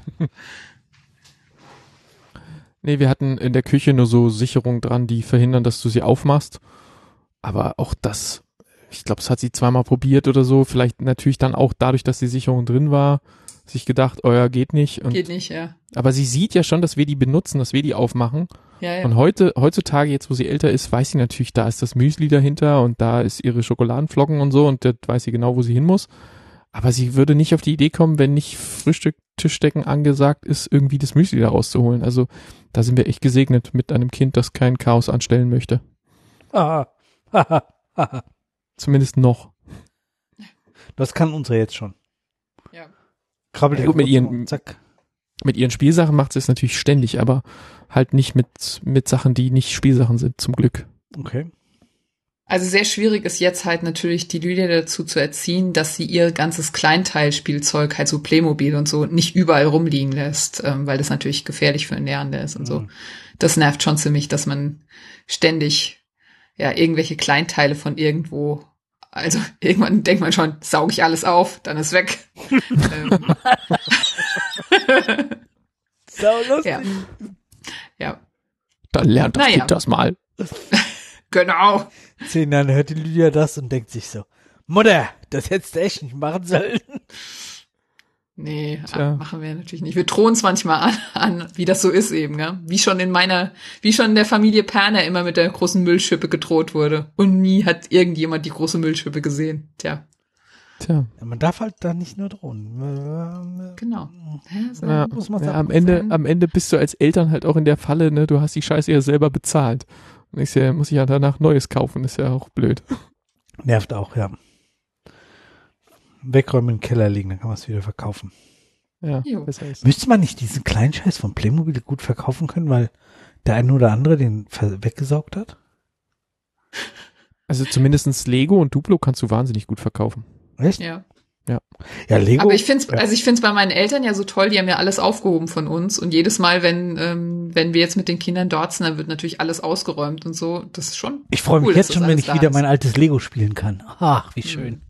Nee, wir hatten in der Küche nur so Sicherungen dran, die verhindern, dass du sie aufmachst. Aber auch das, ich glaube, das hat sie zweimal probiert oder so. Vielleicht natürlich dann auch dadurch, dass die Sicherung drin war, sich gedacht, oh ja, geht nicht. Und, Geht nicht, ja. aber sie sieht ja schon, dass wir die benutzen, dass wir die aufmachen. Ja, ja. Und heute, heutzutage, jetzt wo sie älter ist, weiß sie natürlich, da ist das Müsli dahinter und da ist ihre Schokoladenflocken und so und da weiß sie genau, wo sie hin muss. Aber sie würde nicht auf die Idee kommen, wenn nicht Frühstück, Tischdecken angesagt ist, irgendwie das Müsli da rauszuholen. Also da sind wir echt gesegnet mit einem Kind, das kein Chaos anstellen möchte. Aha. Haha. Haha. Zumindest noch. Das kann unsere jetzt schon. Ja. Krabbelt Ja, gut, mit ihren- und zack. Mit ihren Spielsachen macht sie es natürlich ständig, aber halt nicht mit, mit Sachen, die nicht Spielsachen sind, zum Glück. Okay. Also sehr schwierig ist jetzt halt natürlich die Lydia dazu zu erziehen, dass sie ihr ganzes Kleinteilspielzeug, halt so Playmobil und so, nicht überall rumliegen lässt, ähm, weil das natürlich gefährlich für einen Lernender ist und so. Mhm. Das nervt schon ziemlich, dass man ständig ja irgendwelche Kleinteile von irgendwo, also irgendwann denkt man schon, saug ich alles auf, dann ist weg. ähm, So lustig. ja. Ja, Dann lernt das Naja. Kind das mal. genau. Zehn Jahre hört die Lydia das und denkt sich so, Mutter, das hättest du echt nicht machen sollen. Nee, Tja. ah, machen wir natürlich nicht. Wir drohen es manchmal an, an, wie das so ist eben, gell? Wie schon in meiner, wie schon in der Familie Perner immer mit der großen Müllschippe gedroht wurde. Und nie hat irgendjemand die große Müllschippe gesehen. Tja, Tja. Ja, man darf halt da nicht nur drohen. genau. Ja, so. Ja, muss man's ja, ab am und Ende, sein. am Ende bist du als Eltern halt auch in der Falle, ne, du hast die Scheiße ja selber bezahlt. Und ich ja, muss ich ja danach Neues kaufen, ist ja auch blöd. Nervt auch, ja. Wegräumen in den Keller legen, dann kann man es wieder verkaufen. Ja, Jo. besser ist. Müsste man nicht diesen kleinen Scheiß von Playmobil gut verkaufen können, weil der eine oder andere den ver- weggesaugt hat? Also zumindestens Lego und Duplo kannst du wahnsinnig gut verkaufen. Echt? Ja. Ja, Lego. Aber ich find's, ja. also ich find's bei meinen Eltern ja so toll, die haben ja alles aufgehoben von uns. Und jedes Mal, wenn, ähm, wenn wir jetzt mit den Kindern dort sind, dann wird natürlich alles ausgeräumt und so. Das ist schon Ich freue mich cool, dass jetzt das schon, wenn alles ich da wieder ist. mein altes Lego spielen kann. Ach, wie schön. Mhm.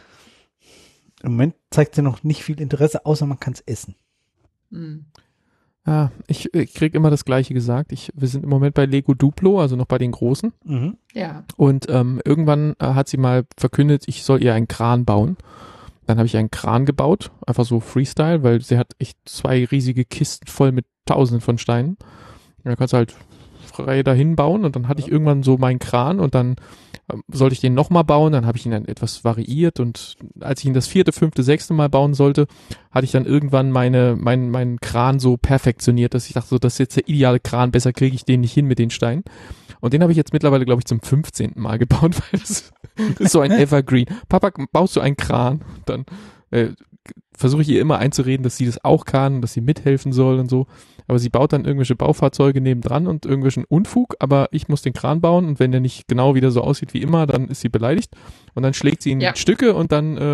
Im Moment zeigt sie noch nicht viel Interesse, außer man kann es essen. Mhm. Ah, ich, ich krieg immer das Gleiche gesagt. Ich, wir sind im Moment bei Lego Duplo, also noch bei den Großen. Mhm. Ja. Und ähm, irgendwann äh, hat sie mal verkündet, ich soll ihr einen Kran bauen. Dann habe ich einen Kran gebaut, einfach so Freestyle, weil sie hat echt zwei riesige Kisten voll mit Tausenden von Steinen. Und dann kannst du halt frei dahin bauen und dann hatte ich irgendwann so meinen Kran und dann ähm, sollte ich den nochmal bauen, dann habe ich ihn dann etwas variiert und als ich ihn das vierte, fünfte, sechste Mal bauen sollte, hatte ich dann irgendwann meine, mein, meinen Kran so perfektioniert, dass ich dachte, so, das ist jetzt der ideale Kran, besser kriege ich den nicht hin mit den Steinen. Und den habe ich jetzt mittlerweile, glaube ich, zum fünfzehnten Mal gebaut, weil das ist so ein Evergreen. Papa, baust du einen Kran? Dann äh, versuche ich ihr immer einzureden, dass sie das auch kann, dass sie mithelfen soll und so. Aber sie baut dann irgendwelche Baufahrzeuge nebendran und irgendwelchen Unfug, aber ich muss den Kran bauen und wenn der nicht genau wieder so aussieht wie immer, dann ist sie beleidigt und dann schlägt sie ihn Ja. in Stücke und dann äh,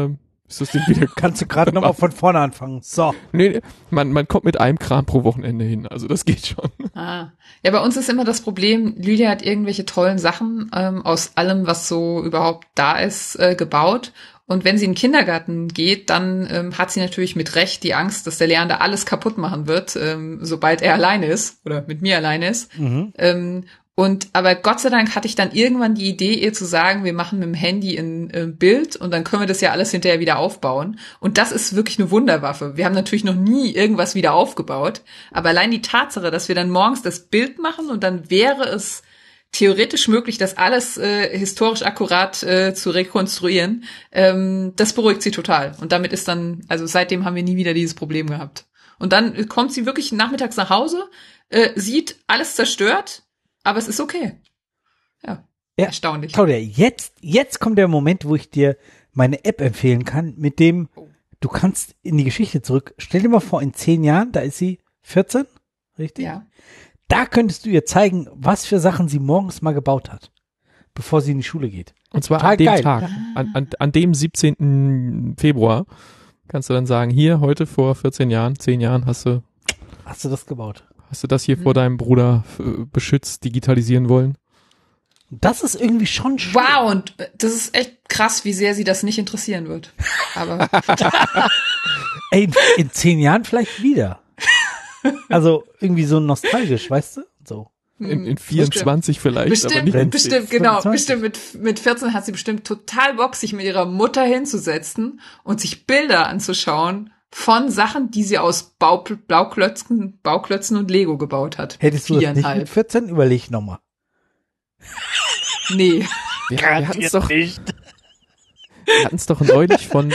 Ist das Ding wieder Kannst du gerade nochmal von vorne anfangen. So. Nee, man, man kommt mit einem Kram pro Wochenende hin, also das geht schon. Ah. Ja, bei uns ist immer das Problem, Lydia hat irgendwelche tollen Sachen ähm, aus allem, was so überhaupt da ist, äh, gebaut. Und wenn sie in den Kindergarten geht, dann ähm, hat sie natürlich mit Recht die Angst, dass der Leander alles kaputt machen wird, ähm, sobald er alleine ist oder mit mir alleine ist. Mhm. Ähm, Und aber Gott sei Dank hatte ich dann irgendwann die Idee, ihr zu sagen, wir machen mit dem Handy ein äh, Bild und dann können wir das ja alles hinterher wieder aufbauen. Und das ist wirklich eine Wunderwaffe. Wir haben natürlich noch nie irgendwas wieder aufgebaut, aber allein die Tatsache, dass wir dann morgens das Bild machen und dann wäre es theoretisch möglich, das alles äh, historisch akkurat äh, zu rekonstruieren, ähm, das beruhigt sie total. Und damit ist dann, also seitdem haben wir nie wieder dieses Problem gehabt. Und dann kommt sie wirklich nachmittags nach Hause, äh, sieht alles zerstört, aber es ist okay. Ja, Ja. erstaunlich. Claudia, jetzt, jetzt kommt der Moment, wo ich dir meine App empfehlen kann, mit dem du kannst in die Geschichte zurück. Stell dir mal vor, in zehn Jahren, da ist sie vierzehn, richtig? Ja. Da könntest du ihr zeigen, was für Sachen sie morgens mal gebaut hat, bevor sie in die Schule geht. Und zwar Total an dem geil. Tag, an, an, an dem siebzehnten Februar, kannst du dann sagen, hier, heute vor vierzehn Jahren, zehn Jahren hast du, Hast du das gebaut? hast du das hier Mhm. vor deinem Bruder äh, beschützt, digitalisieren wollen? Das ist irgendwie schon schön. Wow, und das ist echt krass, wie sehr sie das nicht interessieren wird. Aber Ey, in, in zehn Jahren vielleicht wieder. Also irgendwie so nostalgisch, weißt du? So. In, in vierundzwanzig vielleicht, aber bestimmt, nicht in bestimmt, genau, fünfundzwanzig. bestimmt mit, mit vierzehn hat sie bestimmt total Bock, sich mit ihrer Mutter hinzusetzen und sich Bilder anzuschauen von Sachen, die sie aus Bau, Bauklötzen, Bauklötzen und Lego gebaut hat. Hättest du das nicht mit Viereinhalb. vierzehn? Überleg nochmal. Nee. Wir, wir hatten es doch, wir hatten es doch neulich von,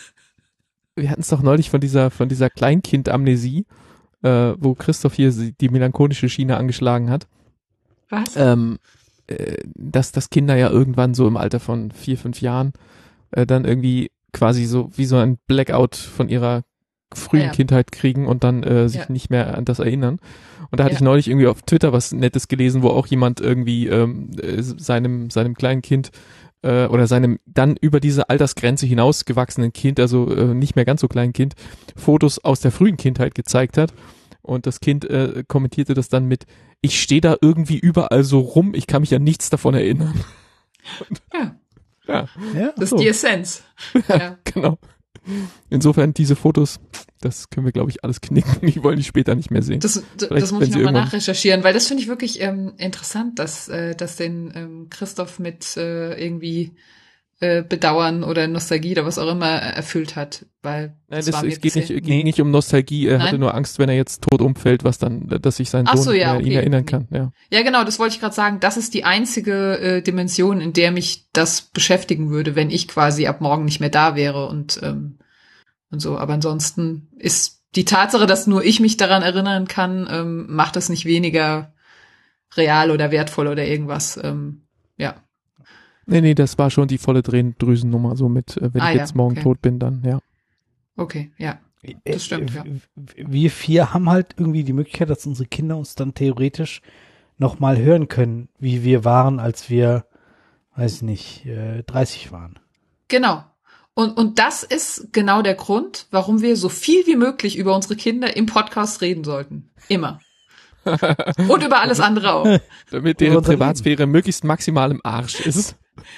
wir hatten es doch neulich von dieser, von dieser Kleinkind-Amnesie, äh, wo Christoph hier sie- die melancholische Schiene angeschlagen hat, Was? ähm, äh, dass, dass Kinder ja irgendwann so im Alter von vier, fünf Jahren äh, dann irgendwie quasi so wie so ein Blackout von ihrer frühen Ah, ja. Kindheit kriegen und dann äh, sich Ja. nicht mehr an das erinnern. Und da hatte Ja. ich neulich irgendwie auf Twitter was Nettes gelesen, wo auch jemand irgendwie ähm, äh, seinem seinem kleinen Kind äh, oder seinem dann über diese Altersgrenze hinausgewachsenen Kind, also äh, nicht mehr ganz so kleinen Kind, Fotos aus der frühen Kindheit gezeigt hat. Und das Kind äh, kommentierte das dann mit, ich stehe da irgendwie überall so rum, ich kann mich an nichts davon erinnern. Ja, Ja, Ja, das so. ist die Essenz. Ja. genau. Insofern diese Fotos, das können wir, glaube ich, alles knicken. Die wollen die später nicht mehr sehen. Das, das, Vielleicht, das muss wenn ich sie nochmal irgendwann- nachrecherchieren, weil das finde ich wirklich ähm, interessant, dass, äh, dass den ähm, Christoph mit äh, irgendwie äh, Bedauern oder Nostalgie oder was auch immer erfüllt hat, weil Nein, das das, war mir es geht nicht, bisher- ging nicht um Nostalgie. Er hatte Nein? nur Angst, wenn er jetzt tot umfällt, was dann, dass sich sein Ach Sohn so, ja, äh, ihn okay. erinnern kann. Ja. Ja, genau, das wollte ich gerade sagen. Das ist die einzige äh, Dimension, in der mich das beschäftigen würde, wenn ich quasi ab morgen nicht mehr da wäre und ähm, und so. Aber ansonsten ist die Tatsache, dass nur ich mich daran erinnern kann, ähm, macht das nicht weniger real oder wertvoll oder irgendwas. Ähm, ja. Nee, nee, das war schon die volle Drehendrüsennummer, so mit, äh, wenn Ah, ich ja, jetzt morgen okay. tot bin, dann, ja. Okay, ja. Das stimmt, ja. Wir vier haben halt irgendwie die Möglichkeit, dass unsere Kinder uns dann theoretisch nochmal hören können, wie wir waren, als wir, weiß ich nicht, äh, dreißig waren. Genau. Und, und das ist genau der Grund, warum wir so viel wie möglich über unsere Kinder im Podcast reden sollten. Immer. Und über alles andere auch. Damit deren unser Privatsphäre möglichst maximal im Arsch ist.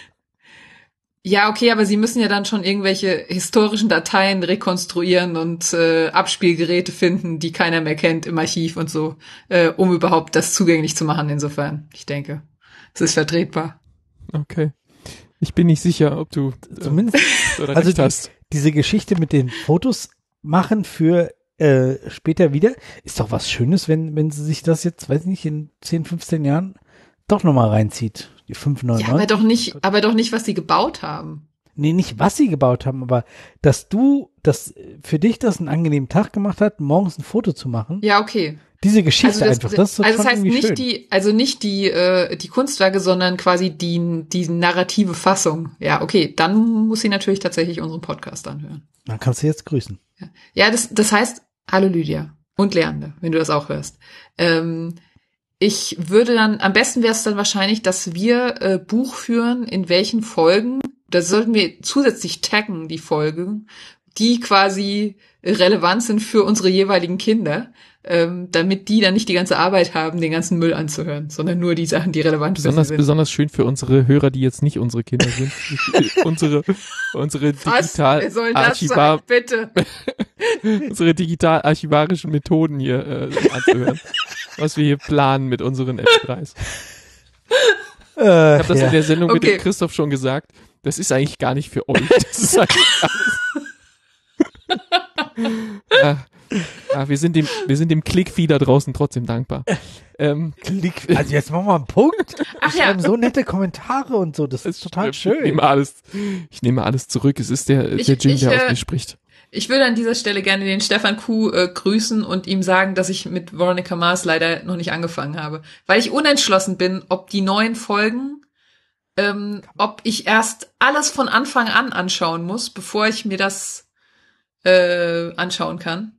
Ja, okay, aber sie müssen ja dann schon irgendwelche historischen Dateien rekonstruieren und äh, Abspielgeräte finden, die keiner mehr kennt im Archiv und so, äh, um überhaupt das zugänglich zu machen. Insofern, ich denke, es ist vertretbar. Okay. Ich bin nicht sicher, ob du äh, Zumindest, oder also recht die, hast. diese Geschichte mit den Fotos machen für äh, später wieder, ist doch was Schönes, wenn, wenn sie sich das jetzt, weiß ich nicht, in zehn, fünfzehn Jahren doch nochmal reinzieht. Die fünf neun Ja, neun. aber doch nicht, aber doch nicht, was sie gebaut haben. Nee, nicht was sie gebaut haben, aber dass du, dass für dich das einen angenehmen Tag gemacht hat, morgens ein Foto zu machen. Ja, okay. Diese Geschichte Also das, einfach, das ist doch also schon das heißt irgendwie nicht schön. die, also nicht die, äh, die Kunstwerke, sondern quasi die, die narrative Fassung. Ja, okay, dann muss sie natürlich tatsächlich unseren Podcast anhören. Dann kannst du jetzt grüßen. Ja, das, das heißt, hallo Lydia und Leander, wenn du das auch hörst. Ähm, ich würde dann, am besten wäre es dann wahrscheinlich, dass wir äh, Buch führen, in welchen Folgen das sollten wir zusätzlich taggen, die Folgen, die quasi relevant sind für unsere jeweiligen Kinder, ähm, damit die dann nicht die ganze Arbeit haben, den ganzen Müll anzuhören, sondern nur die Sachen, die relevant für besonders, sie sind. Besonders schön für unsere Hörer, die jetzt nicht unsere Kinder sind. unsere unsere digital Was soll das sein, bitte? unsere digital archivarischen Methoden hier äh, anzuhören. Was wir hier planen mit unseren M P drei s. Ich habe das ja. in der Sendung okay. mit dem Christoph schon gesagt. Das ist eigentlich gar nicht für euch. Das ist eigentlich alles. ja, ja, wir sind dem, wir sind dem Klickvieh da draußen trotzdem dankbar. Ähm, Klick, also jetzt machen wir einen Punkt. Ach Wir ja. schreiben so nette Kommentare und so. Das ist total schön. Ich nehme alles, ich nehme alles zurück. Es ist der, ich, der Jim, ich, der äh, aus mir spricht. Ich würde an dieser Stelle gerne den Stefan Kuh äh, grüßen und ihm sagen, dass ich mit Veronica Mars leider noch nicht angefangen habe. Weil ich unentschlossen bin, ob die neuen Folgen, ähm, ob ich erst alles von Anfang an anschauen muss, bevor ich mir das äh, anschauen kann.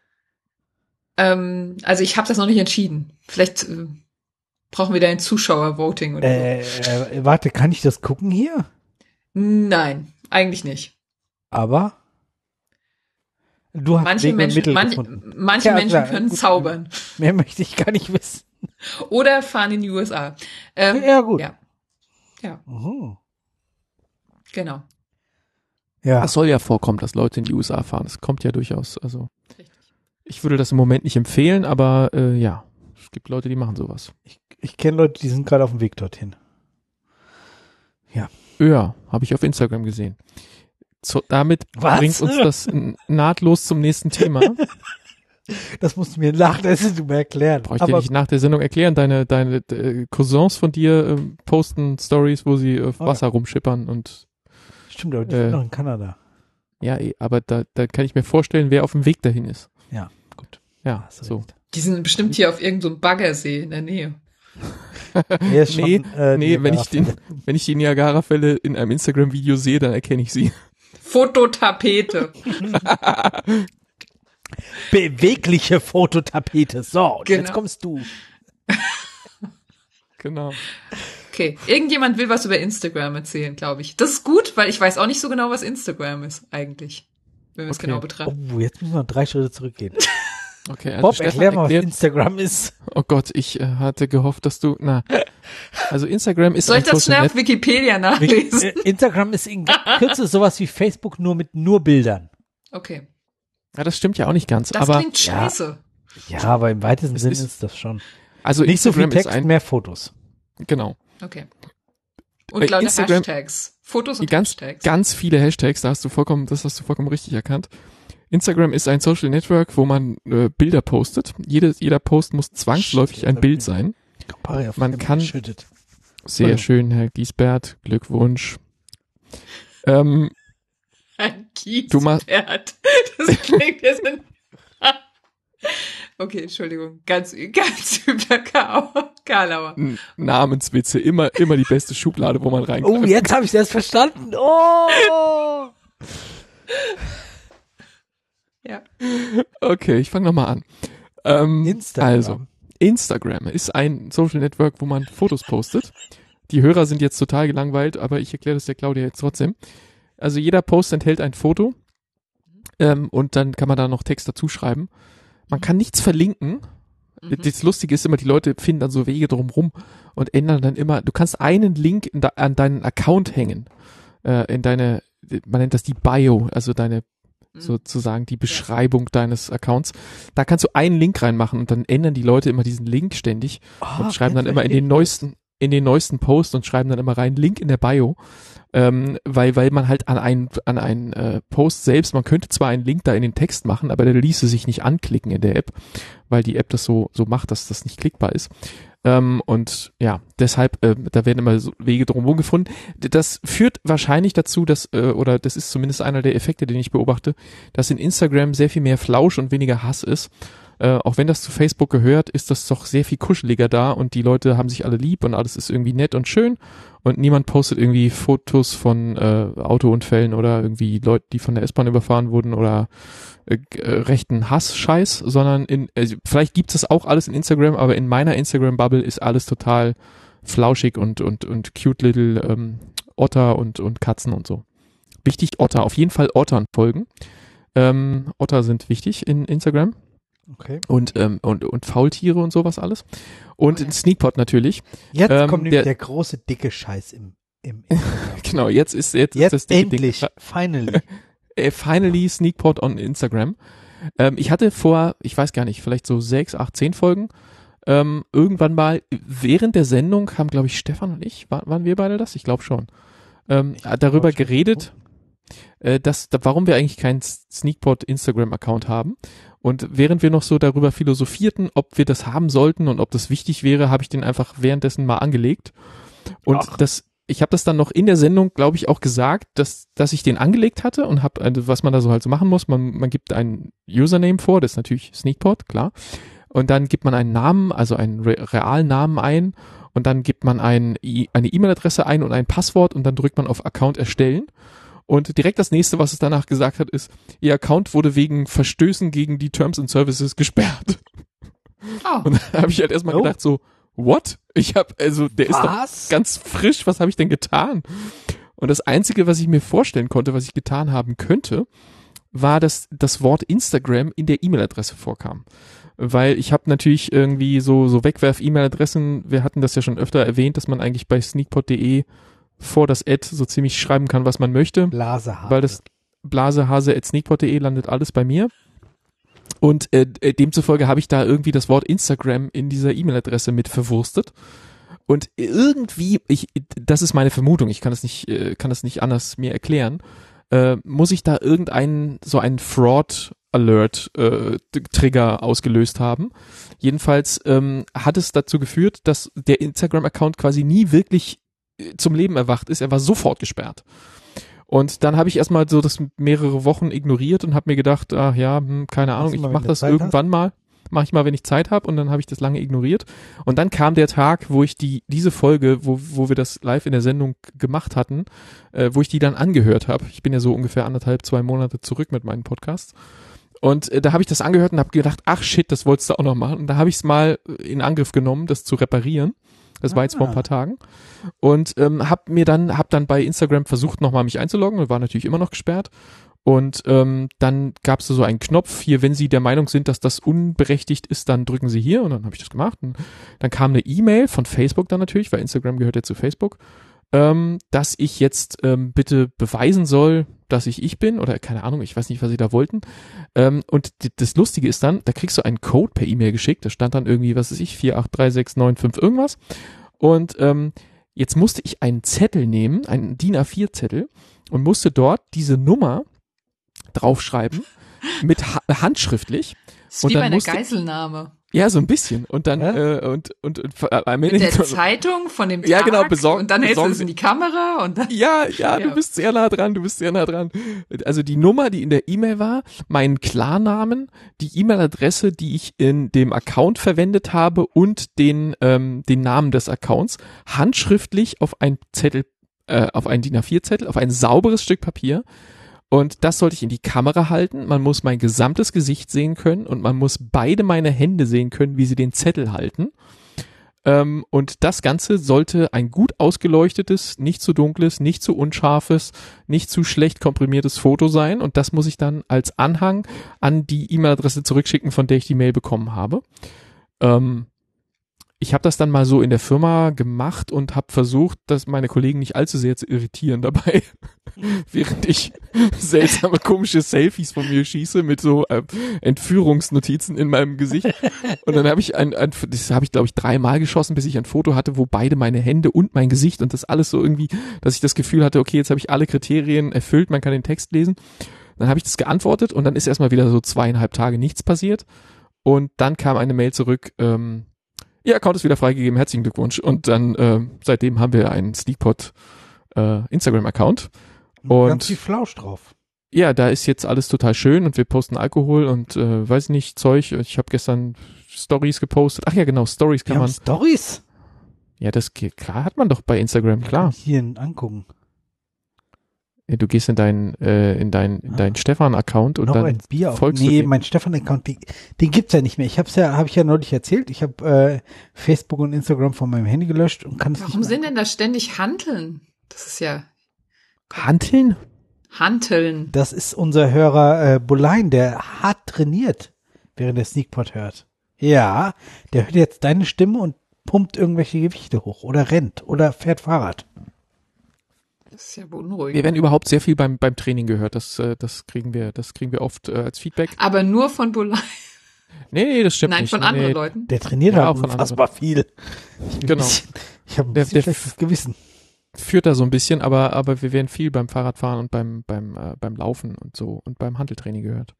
Ähm, also ich habe das noch nicht entschieden. Vielleicht äh, brauchen wir da ein Zuschauer-Voting oder äh, so. Äh, warte, kann ich das gucken hier? Nein, eigentlich nicht. Aber du hast manche Wege und Menschen, Mittel manch, gefunden. manche Ja, Menschen klar, können gut. zaubern. Mehr möchte ich gar nicht wissen. Oder fahren in die U S A. Ähm, Ja, gut. Ja, ja Mhm. genau. Ja. Das soll ja vorkommen, dass Leute in die U S A fahren. Das kommt ja durchaus. Also ich würde das im Moment nicht empfehlen, aber äh, ja, es gibt Leute, die machen sowas. Ich, ich kenne Leute, die sind gerade auf dem Weg dorthin. Ja. Ja, habe ich auf Instagram gesehen. So, damit Was? bringt uns das n- nahtlos zum nächsten Thema. Das musst du mir nach der Sendung erklären. Brauche ich dir Aber nicht nach der Sendung erklären. Deine, deine äh, Cousins von dir äh, posten Stories, wo sie auf Oh Wasser ja. rumschippern und stimmt, aber die äh, sind noch in Kanada. ja, eh, aber da, da kann ich mir vorstellen, wer auf dem Weg dahin ist. Ja, gut. Ja, Hast du so. recht. Die sind bestimmt hier auf irgendeinem so Baggersee in der Nähe. Er ist schon, Nee, äh, nee, wenn ich den, Niagara-Fälle. wenn ich die Niagara-Fälle in einem Instagram-Video sehe, dann erkenne ich sie. Fototapete. Bewegliche Fototapete. So, und Genau. jetzt kommst du. Genau. Okay, irgendjemand will was über Instagram erzählen, glaube ich. Das ist gut, weil ich weiß auch nicht so genau, was Instagram ist eigentlich, wenn wir es Okay. genau betrachten. Oh, jetzt müssen wir drei Schritte zurückgehen. Okay, also Bob, Stefan erklär mal, was erklärt, Instagram ist. oh Gott, ich äh, hatte gehofft, dass du, na, also Instagram ist Soll ein ich das Social schnell Net auf Wikipedia nachlesen? Äh, Instagram ist in Kürze sowas wie Facebook, nur mit nur Bildern. Okay, Ja, das stimmt ja auch nicht ganz, das aber klingt scheiße. Ja, aber im weitesten Es Sinne ist- ist das schon. also Nicht so viel Instagram ist Text, ein, mehr Fotos. genau, Okay. Und Bei lauter Instagram- Hashtags. Fotos und ganz, Hashtags. ganz viele Hashtags, da hast du vollkommen, das hast du vollkommen richtig erkannt. Instagram ist ein Social Network, wo man äh, Bilder postet. Jede, jeder Post muss zwangsläufig ein Bild sein. Campari auf Man Creme kann- geschüttet. Sehr schön, Herr Giesbert, Glückwunsch. Ähm, Ein Du machst- Kiespferd. Das klingt jetzt ein Okay, Entschuldigung. Ganz, ganz übler Karlauer. Karlauer. N- Namenswitze, immer, immer die beste Schublade, wo man reingreift. Oh, jetzt habe ich das verstanden. Oh! Ja. Okay, ich fange nochmal an. Ähm, Instagram. Also, Instagram ist ein Social Network, wo man Fotos postet. Die Hörer sind jetzt total gelangweilt, aber ich erkläre das der Claudia jetzt trotzdem. Also jeder Post enthält ein Foto ähm, und dann kann man da noch Text dazu schreiben. Man kann nichts verlinken. Mhm. Das Lustige ist immer, die Leute finden dann so Wege drumrum und ändern dann immer, du kannst einen Link in da, an deinen Account hängen, äh, in deine, man nennt das die Bio, also deine sozusagen die Beschreibung ja. deines Accounts. Da kannst du einen Link reinmachen und dann ändern die Leute immer diesen Link ständig Oh, und schreiben dann jetzt immer in den neuesten, in den neuesten Post und schreiben dann immer rein Link in der Bio, ähm, weil weil man halt an einen an einen äh, Post selbst, man könnte zwar einen Link da in den Text machen, aber der ließe sich nicht anklicken in der App, weil die App das so so macht, dass das nicht klickbar ist. Ähm, und ja, deshalb, äh, da werden immer so Wege drumherum gefunden. Das führt wahrscheinlich dazu, dass, äh, oder das ist zumindest einer der Effekte, den ich beobachte, dass in Instagram sehr viel mehr Flausch und weniger Hass ist. Äh, auch wenn das zu Facebook gehört, ist das doch sehr viel kuscheliger da und die Leute haben sich alle lieb und alles ist irgendwie nett und schön und niemand postet irgendwie Fotos von äh, Autounfällen oder irgendwie Leute, die von der S-Bahn überfahren wurden oder äh, rechten Hass-Scheiß, sondern in, also vielleicht gibt es das auch alles in Instagram, aber in meiner Instagram-Bubble ist alles total flauschig und und und cute little ähm, Otter und, und Katzen und so. Wichtig, Otter, auf jeden Fall Ottern folgen. Ähm, Otter sind wichtig in Instagram. Okay. Und, ähm, und, und Faultiere und sowas alles. Und Oh ja. Sneakpot natürlich. Jetzt Ähm, kommt nämlich der- der große, dicke Scheiß im, im Instagram. Genau, jetzt ist jetzt, Jetzt ist das dicke endlich, Ding. finally. Äh, finally Sneakpot on Instagram. Ähm, ich hatte vor, ich weiß gar nicht, vielleicht so sechs, acht, zehn Folgen, ähm, irgendwann mal während der Sendung haben, glaube ich, Stefan und ich, war, waren wir beide das? Ich glaube schon. Ähm, Ich darüber glaub schon. geredet, äh, dass, da, warum wir eigentlich keinen Sneakpot Instagram-Account haben. Und während wir noch so darüber philosophierten, ob wir das haben sollten und ob das wichtig wäre, habe ich den einfach währenddessen mal angelegt. Und Ach. das, ich habe das dann noch in der Sendung, glaube ich, auch gesagt, dass, dass ich den angelegt hatte und habe, also was man da so halt so machen muss, man, man gibt einen Username vor, das ist natürlich Sneakpot, klar. Und dann gibt man einen Namen, also einen re- realen Namen ein und dann gibt man ein, I- eine E-Mail-Adresse ein und ein Passwort und dann drückt man auf Account erstellen. Und direkt das nächste, was es danach gesagt hat, ist, Ihr Account wurde wegen Verstößen gegen die Terms and Services gesperrt. Oh. Und da habe ich halt erstmal Oh. gedacht so, what? Ich habe, also der ist doch Was? ganz frisch, was habe ich denn getan? Und das Einzige, was ich mir vorstellen konnte, was ich getan haben könnte, war, dass das Wort Instagram in der E-Mail-Adresse vorkam. Weil ich habe natürlich irgendwie so so Wegwerf-E-Mail-Adressen, wir hatten das ja schon öfter erwähnt, dass man eigentlich bei sneakpot punkt de vor das Ad so ziemlich schreiben kann, was man möchte. Blasehase. Weil das blasehase at sneakpot punkt de landet alles bei mir. Und äh, äh, demzufolge habe ich da irgendwie das Wort Instagram in dieser E-Mail-Adresse mit verwurstet. Und irgendwie, ich, das ist meine Vermutung, ich kann es nicht, äh, kann es nicht anders mir erklären, äh, muss ich da irgendeinen, so einen Fraud-Alert-Trigger äh, ausgelöst haben. Jedenfalls ähm, hat es dazu geführt, dass der Instagram-Account quasi nie wirklich äh, zum Leben erwacht ist. Er war sofort gesperrt. Und dann habe ich erstmal so das mehrere Wochen ignoriert und habe mir gedacht, ach ja, hm, keine Ahnung, Machst du ich mal, wenn mache du das Zeit irgendwann mal. Mache ich mal, wenn ich Zeit habe, und dann habe ich das lange ignoriert. Und dann kam der Tag, wo ich die diese Folge, wo wo wir das live in der Sendung gemacht hatten, äh, wo ich die dann angehört habe. Ich bin ja so ungefähr anderthalb, zwei Monate zurück mit meinen Podcasts. Und äh, da habe ich das angehört und habe gedacht, ach shit, das wolltest du auch noch machen. Und da habe ich es mal in Angriff genommen, das zu reparieren. Das war jetzt vor ein paar Tagen. Und ähm, habe mir dann, habe dann bei Instagram versucht, nochmal mich einzuloggen und war natürlich immer noch gesperrt. Und ähm, dann gab es so einen Knopf hier, wenn Sie der Meinung sind, dass das unberechtigt ist, dann drücken Sie hier. Und dann habe ich das gemacht. Und dann kam eine E-Mail von Facebook dann natürlich, weil Instagram gehört ja zu Facebook, ähm, dass ich jetzt ähm, bitte beweisen soll, dass ich ich bin, oder keine Ahnung, ich weiß nicht, was sie da wollten. Ähm, und d- das Lustige ist dann, da kriegst du einen Code per E-Mail geschickt, da stand dann irgendwie, was weiß ich, vier acht drei sechs neun fünf irgendwas. Und ähm, jetzt musste ich einen Zettel nehmen, einen D I N A vier Zettel, und musste dort diese Nummer draufschreiben, mit ha- handschriftlich. Das ist Und wie dann bei einer musste- Geiselnahme. Ja, so ein bisschen. Und dann, Ja? äh, und, und, und, und am Mit Ende der Zeitung von dem Tag. Ja, genau, besorg- und dann hältst du besorgen es Sie- in die Kamera und dann. Ja, ja, Ja. du bist sehr nah dran, du bist sehr nah dran. Also die Nummer, die in der E-Mail war, meinen Klarnamen, die E-Mail-Adresse, die ich in dem Account verwendet habe, und den, ähm, den Namen des Accounts, handschriftlich auf ein Zettel, äh, auf einen D I N A vier Zettel, auf ein sauberes Stück Papier. Und das sollte ich in die Kamera halten. Man muss mein gesamtes Gesicht sehen können und man muss beide meine Hände sehen können, wie sie den Zettel halten. Ähm, und das Ganze sollte ein gut ausgeleuchtetes, nicht zu dunkles, nicht zu unscharfes, nicht zu schlecht komprimiertes Foto sein. Und das muss ich dann als Anhang an die E-Mail-Adresse zurückschicken, von der ich die Mail bekommen habe. Ähm, ich habe das dann mal so in der Firma gemacht und habe versucht, dass meine Kollegen nicht allzu sehr zu irritieren dabei, während ich seltsame, komische Selfies von mir schieße mit so äh, Entführungsnotizen in meinem Gesicht. Und dann habe ich ein, ein das habe ich glaube ich dreimal geschossen, bis ich ein Foto hatte, wo beide meine Hände und mein Gesicht, und das alles so irgendwie, dass ich das Gefühl hatte, okay, jetzt habe ich alle Kriterien erfüllt, man kann den Text lesen. Dann habe ich das geantwortet und dann ist erstmal wieder so zweieinhalb Tage nichts passiert. Und dann kam eine Mail zurück, ähm, Ihr Account ist wieder freigegeben, herzlichen Glückwunsch. Und dann, äh, seitdem haben wir einen Sneakpot äh, Instagram-Account. Und ganz viel Flausch drauf. ja, da ist jetzt alles total schön und wir posten Alkohol und äh, weiß nicht, Zeug. Ich habe gestern Stories gepostet. Ach ja, genau, Stories kann Wir haben man. Stories. Ja, das geht, klar hat man doch bei Instagram, klar. Hier angucken. Ja, du gehst in deinen äh, in deinen in deinen Ah. Stefan-Account und Noch dann ein Bier auf. folgst Nee, du dem. mein Stefan-Account, den, den gibt's ja nicht mehr. Ich hab's ja, habe ich ja neulich erzählt. Ich habe äh, Facebook und Instagram von meinem Handy gelöscht und kann es nicht Warum mehr. sind denn da ständig Hanteln? Das ist ja Hanteln? Hanteln. Das ist unser Hörer äh, Bulein, der hart trainiert, während der Sneakpot hört. Ja, der hört jetzt deine Stimme und pumpt irgendwelche Gewichte hoch oder rennt oder fährt Fahrrad. Das ist ja beunruhigend. Wir werden überhaupt sehr viel beim beim Training gehört. Das äh, das kriegen wir das kriegen wir oft äh, als Feedback. Aber nur von Bulein. Nee, nee, das stimmt Nein, nicht. von nee, anderen nee. Leuten. Der trainiert Ja, halt auch von unfassbar viel. Ich, Genau. Ich, ich habe ein Der- bisschen der- schlechtes Gewissen. Führt da so ein bisschen, aber aber wir werden viel beim Fahrradfahren und beim beim äh, beim Laufen und so und beim Hanteltraining gehört.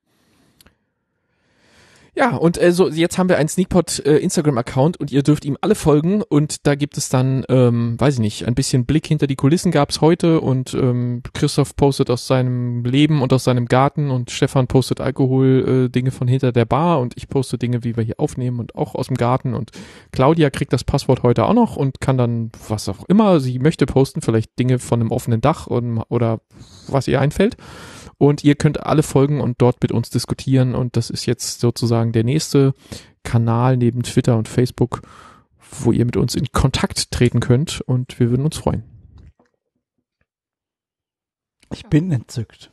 Ja, und äh, so jetzt haben wir einen Sneakpot äh, Instagram-Account und ihr dürft ihm alle folgen und da gibt es dann, ähm, weiß ich nicht, ein bisschen Blick hinter die Kulissen gab's heute und ähm, Christoph postet aus seinem Leben und aus seinem Garten und Stefan postet Alkohol äh, Dinge von hinter der Bar und ich poste Dinge, wie wir hier aufnehmen und auch aus dem Garten und Claudia kriegt das Passwort heute auch noch und kann dann, was auch immer sie möchte, posten, vielleicht Dinge von einem offenen Dach und, oder was ihr einfällt. Und ihr könnt alle folgen und dort mit uns diskutieren. Und das ist jetzt sozusagen der nächste Kanal neben Twitter und Facebook, wo ihr mit uns in Kontakt treten könnt. Und wir würden uns freuen. Ich bin entzückt.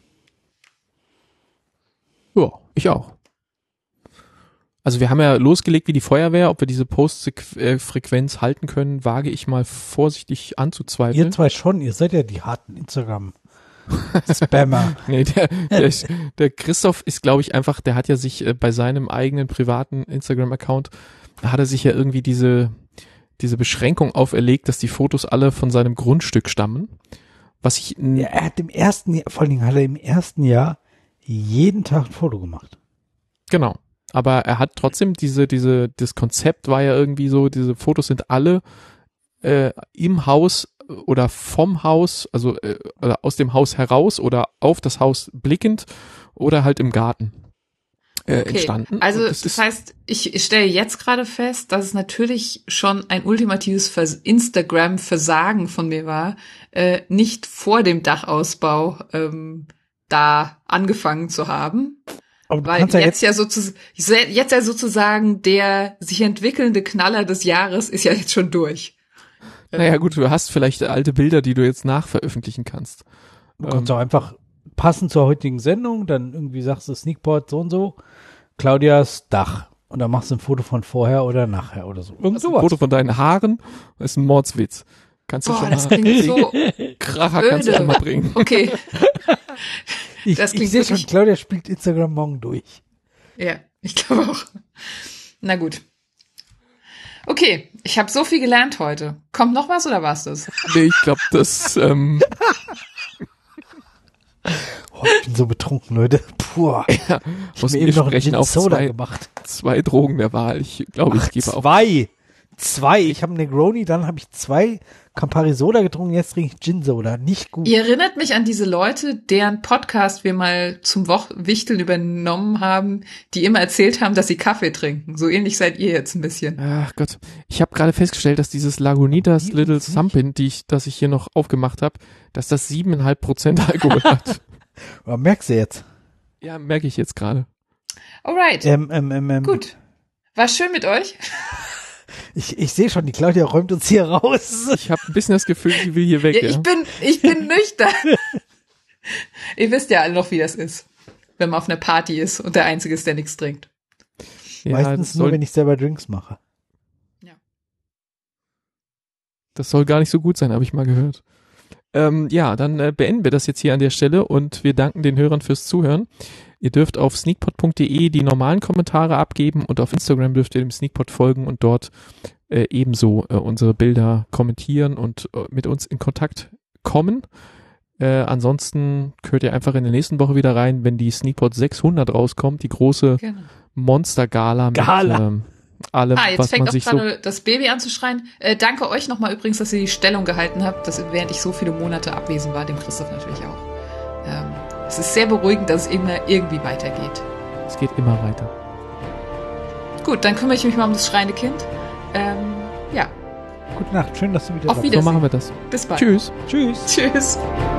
Ja, ich auch. Also wir haben ja losgelegt wie die Feuerwehr. Ob wir diese Post-Frequenz halten können, wage ich mal vorsichtig anzuzweifeln. Ihr zwei schon, ihr seid ja die harten Instagram Spammer. Nee, der, der, der Christoph ist, glaube ich, einfach, der hat ja sich äh, bei seinem eigenen privaten Instagram-Account, da hat er sich ja irgendwie diese, diese Beschränkung auferlegt, dass die Fotos alle von seinem Grundstück stammen. Was ich, n- Ja, er hat im ersten Jahr, vor allen Dingen hat er im ersten Jahr jeden Tag ein Foto gemacht. genau. Aber er hat trotzdem diese, diese, das Konzept war ja irgendwie so, diese Fotos sind alle äh, im Haus oder vom Haus, also äh, oder aus dem Haus heraus oder auf das Haus blickend oder halt im Garten äh, Okay, entstanden. also Und das, ist, heißt, ich, ich stelle jetzt gerade fest, dass es natürlich schon ein ultimatives Vers- Instagram-Versagen von mir war, äh, nicht vor dem Dachausbau ähm, da angefangen zu haben. Aber du Weil kannst jetzt ja jetzt, ja sozusagen, jetzt ja sozusagen der sich entwickelnde Knaller des Jahres ist ja jetzt schon durch. naja gut, du hast vielleicht alte Bilder, die du jetzt nachveröffentlichen kannst. du kannst auch einfach passend zur heutigen Sendung, dann irgendwie sagst du Sneakpot so und so, Claudias Dach. Und dann machst du ein Foto von vorher oder nachher oder so. Irgend Ein sowas. Foto von deinen Haaren, das ist ein Mordswitz. Kannst du Boah, schon das mal klingt so Kracher kannst du öde. schon mal bringen. Okay, Ich, das ich klingt sehe schon, wirklich- Claudia spielt Instagram morgen durch. ja, ich glaube auch. Na gut. Okay, ich habe so viel gelernt heute. Kommt noch was oder war's das? Nee, ich glaube, das ähm, Oh, ich bin so betrunken, Leute. Puh. ja, Ich muss hab mir mir eben noch einen sprechen Gin auf Soda zwei, gemacht. zwei Drogen der Wahl. Ich glaube, ich Ach, gebe auf. zwei. Zwei. Ich habe einen Negroni, dann habe ich zwei Campari Soda getrunken, jetzt trinke ich Gin Soda. Nicht gut. Ihr erinnert mich an diese Leute, deren Podcast wir mal zum Woch Wichteln übernommen haben, die immer erzählt haben, dass sie Kaffee trinken. So ähnlich seid ihr jetzt ein bisschen. Ach Gott, ich habe gerade festgestellt, dass dieses Lagunitas Die Little uns nicht. Sumpin, die ich, das ich hier noch aufgemacht habe, dass das siebeneinhalb Prozent Alkohol hat. Aber merkst du jetzt? Ja, merke ich jetzt gerade. Alright, Ähm, ähm, ähm, ähm, gut. War schön mit euch. Ich, ich sehe schon, die Claudia räumt uns hier raus. Ich habe ein bisschen das Gefühl, die will hier weg. Ja, Ja, ich bin, ich bin nüchtern. Ihr wisst ja alle noch, wie das ist, wenn man auf einer Party ist und der Einzige ist, der nichts trinkt. ja, Meistens das, nur, soll, wenn ich selber Drinks mache. das soll gar nicht so gut sein, habe ich mal gehört. Ähm, ja, dann äh, beenden wir das jetzt hier an der Stelle und wir danken den Hörern fürs Zuhören. Ihr dürft auf sneakpot punkt de die normalen Kommentare abgeben und auf Instagram dürft ihr dem Sneakpot folgen und dort äh, ebenso äh, unsere Bilder kommentieren und äh, mit uns in Kontakt kommen. Äh, ansonsten könnt ihr einfach in der nächsten Woche wieder rein, wenn die Sneakpot sechshundert rauskommt, die große Genau. Monster-Gala mit Gala. ähm, allem, Ah, jetzt was man fängt auch sich so... gerade das Baby an zu schreien. Äh, danke euch nochmal übrigens, dass ihr die Stellung gehalten habt, dass, während ich so viele Monate abwesend war, dem Christoph natürlich auch. Ähm, es ist sehr beruhigend, dass es immer irgendwie weitergeht. Es geht immer weiter. Gut, dann kümmere ich mich mal um das schreiende Kind. Ähm, ja, Gute Nacht, schön, dass du wieder Auf da bist. Wiedersehen. So machen wir das. bis bald. Tschüss. Tschüss. Tschüss.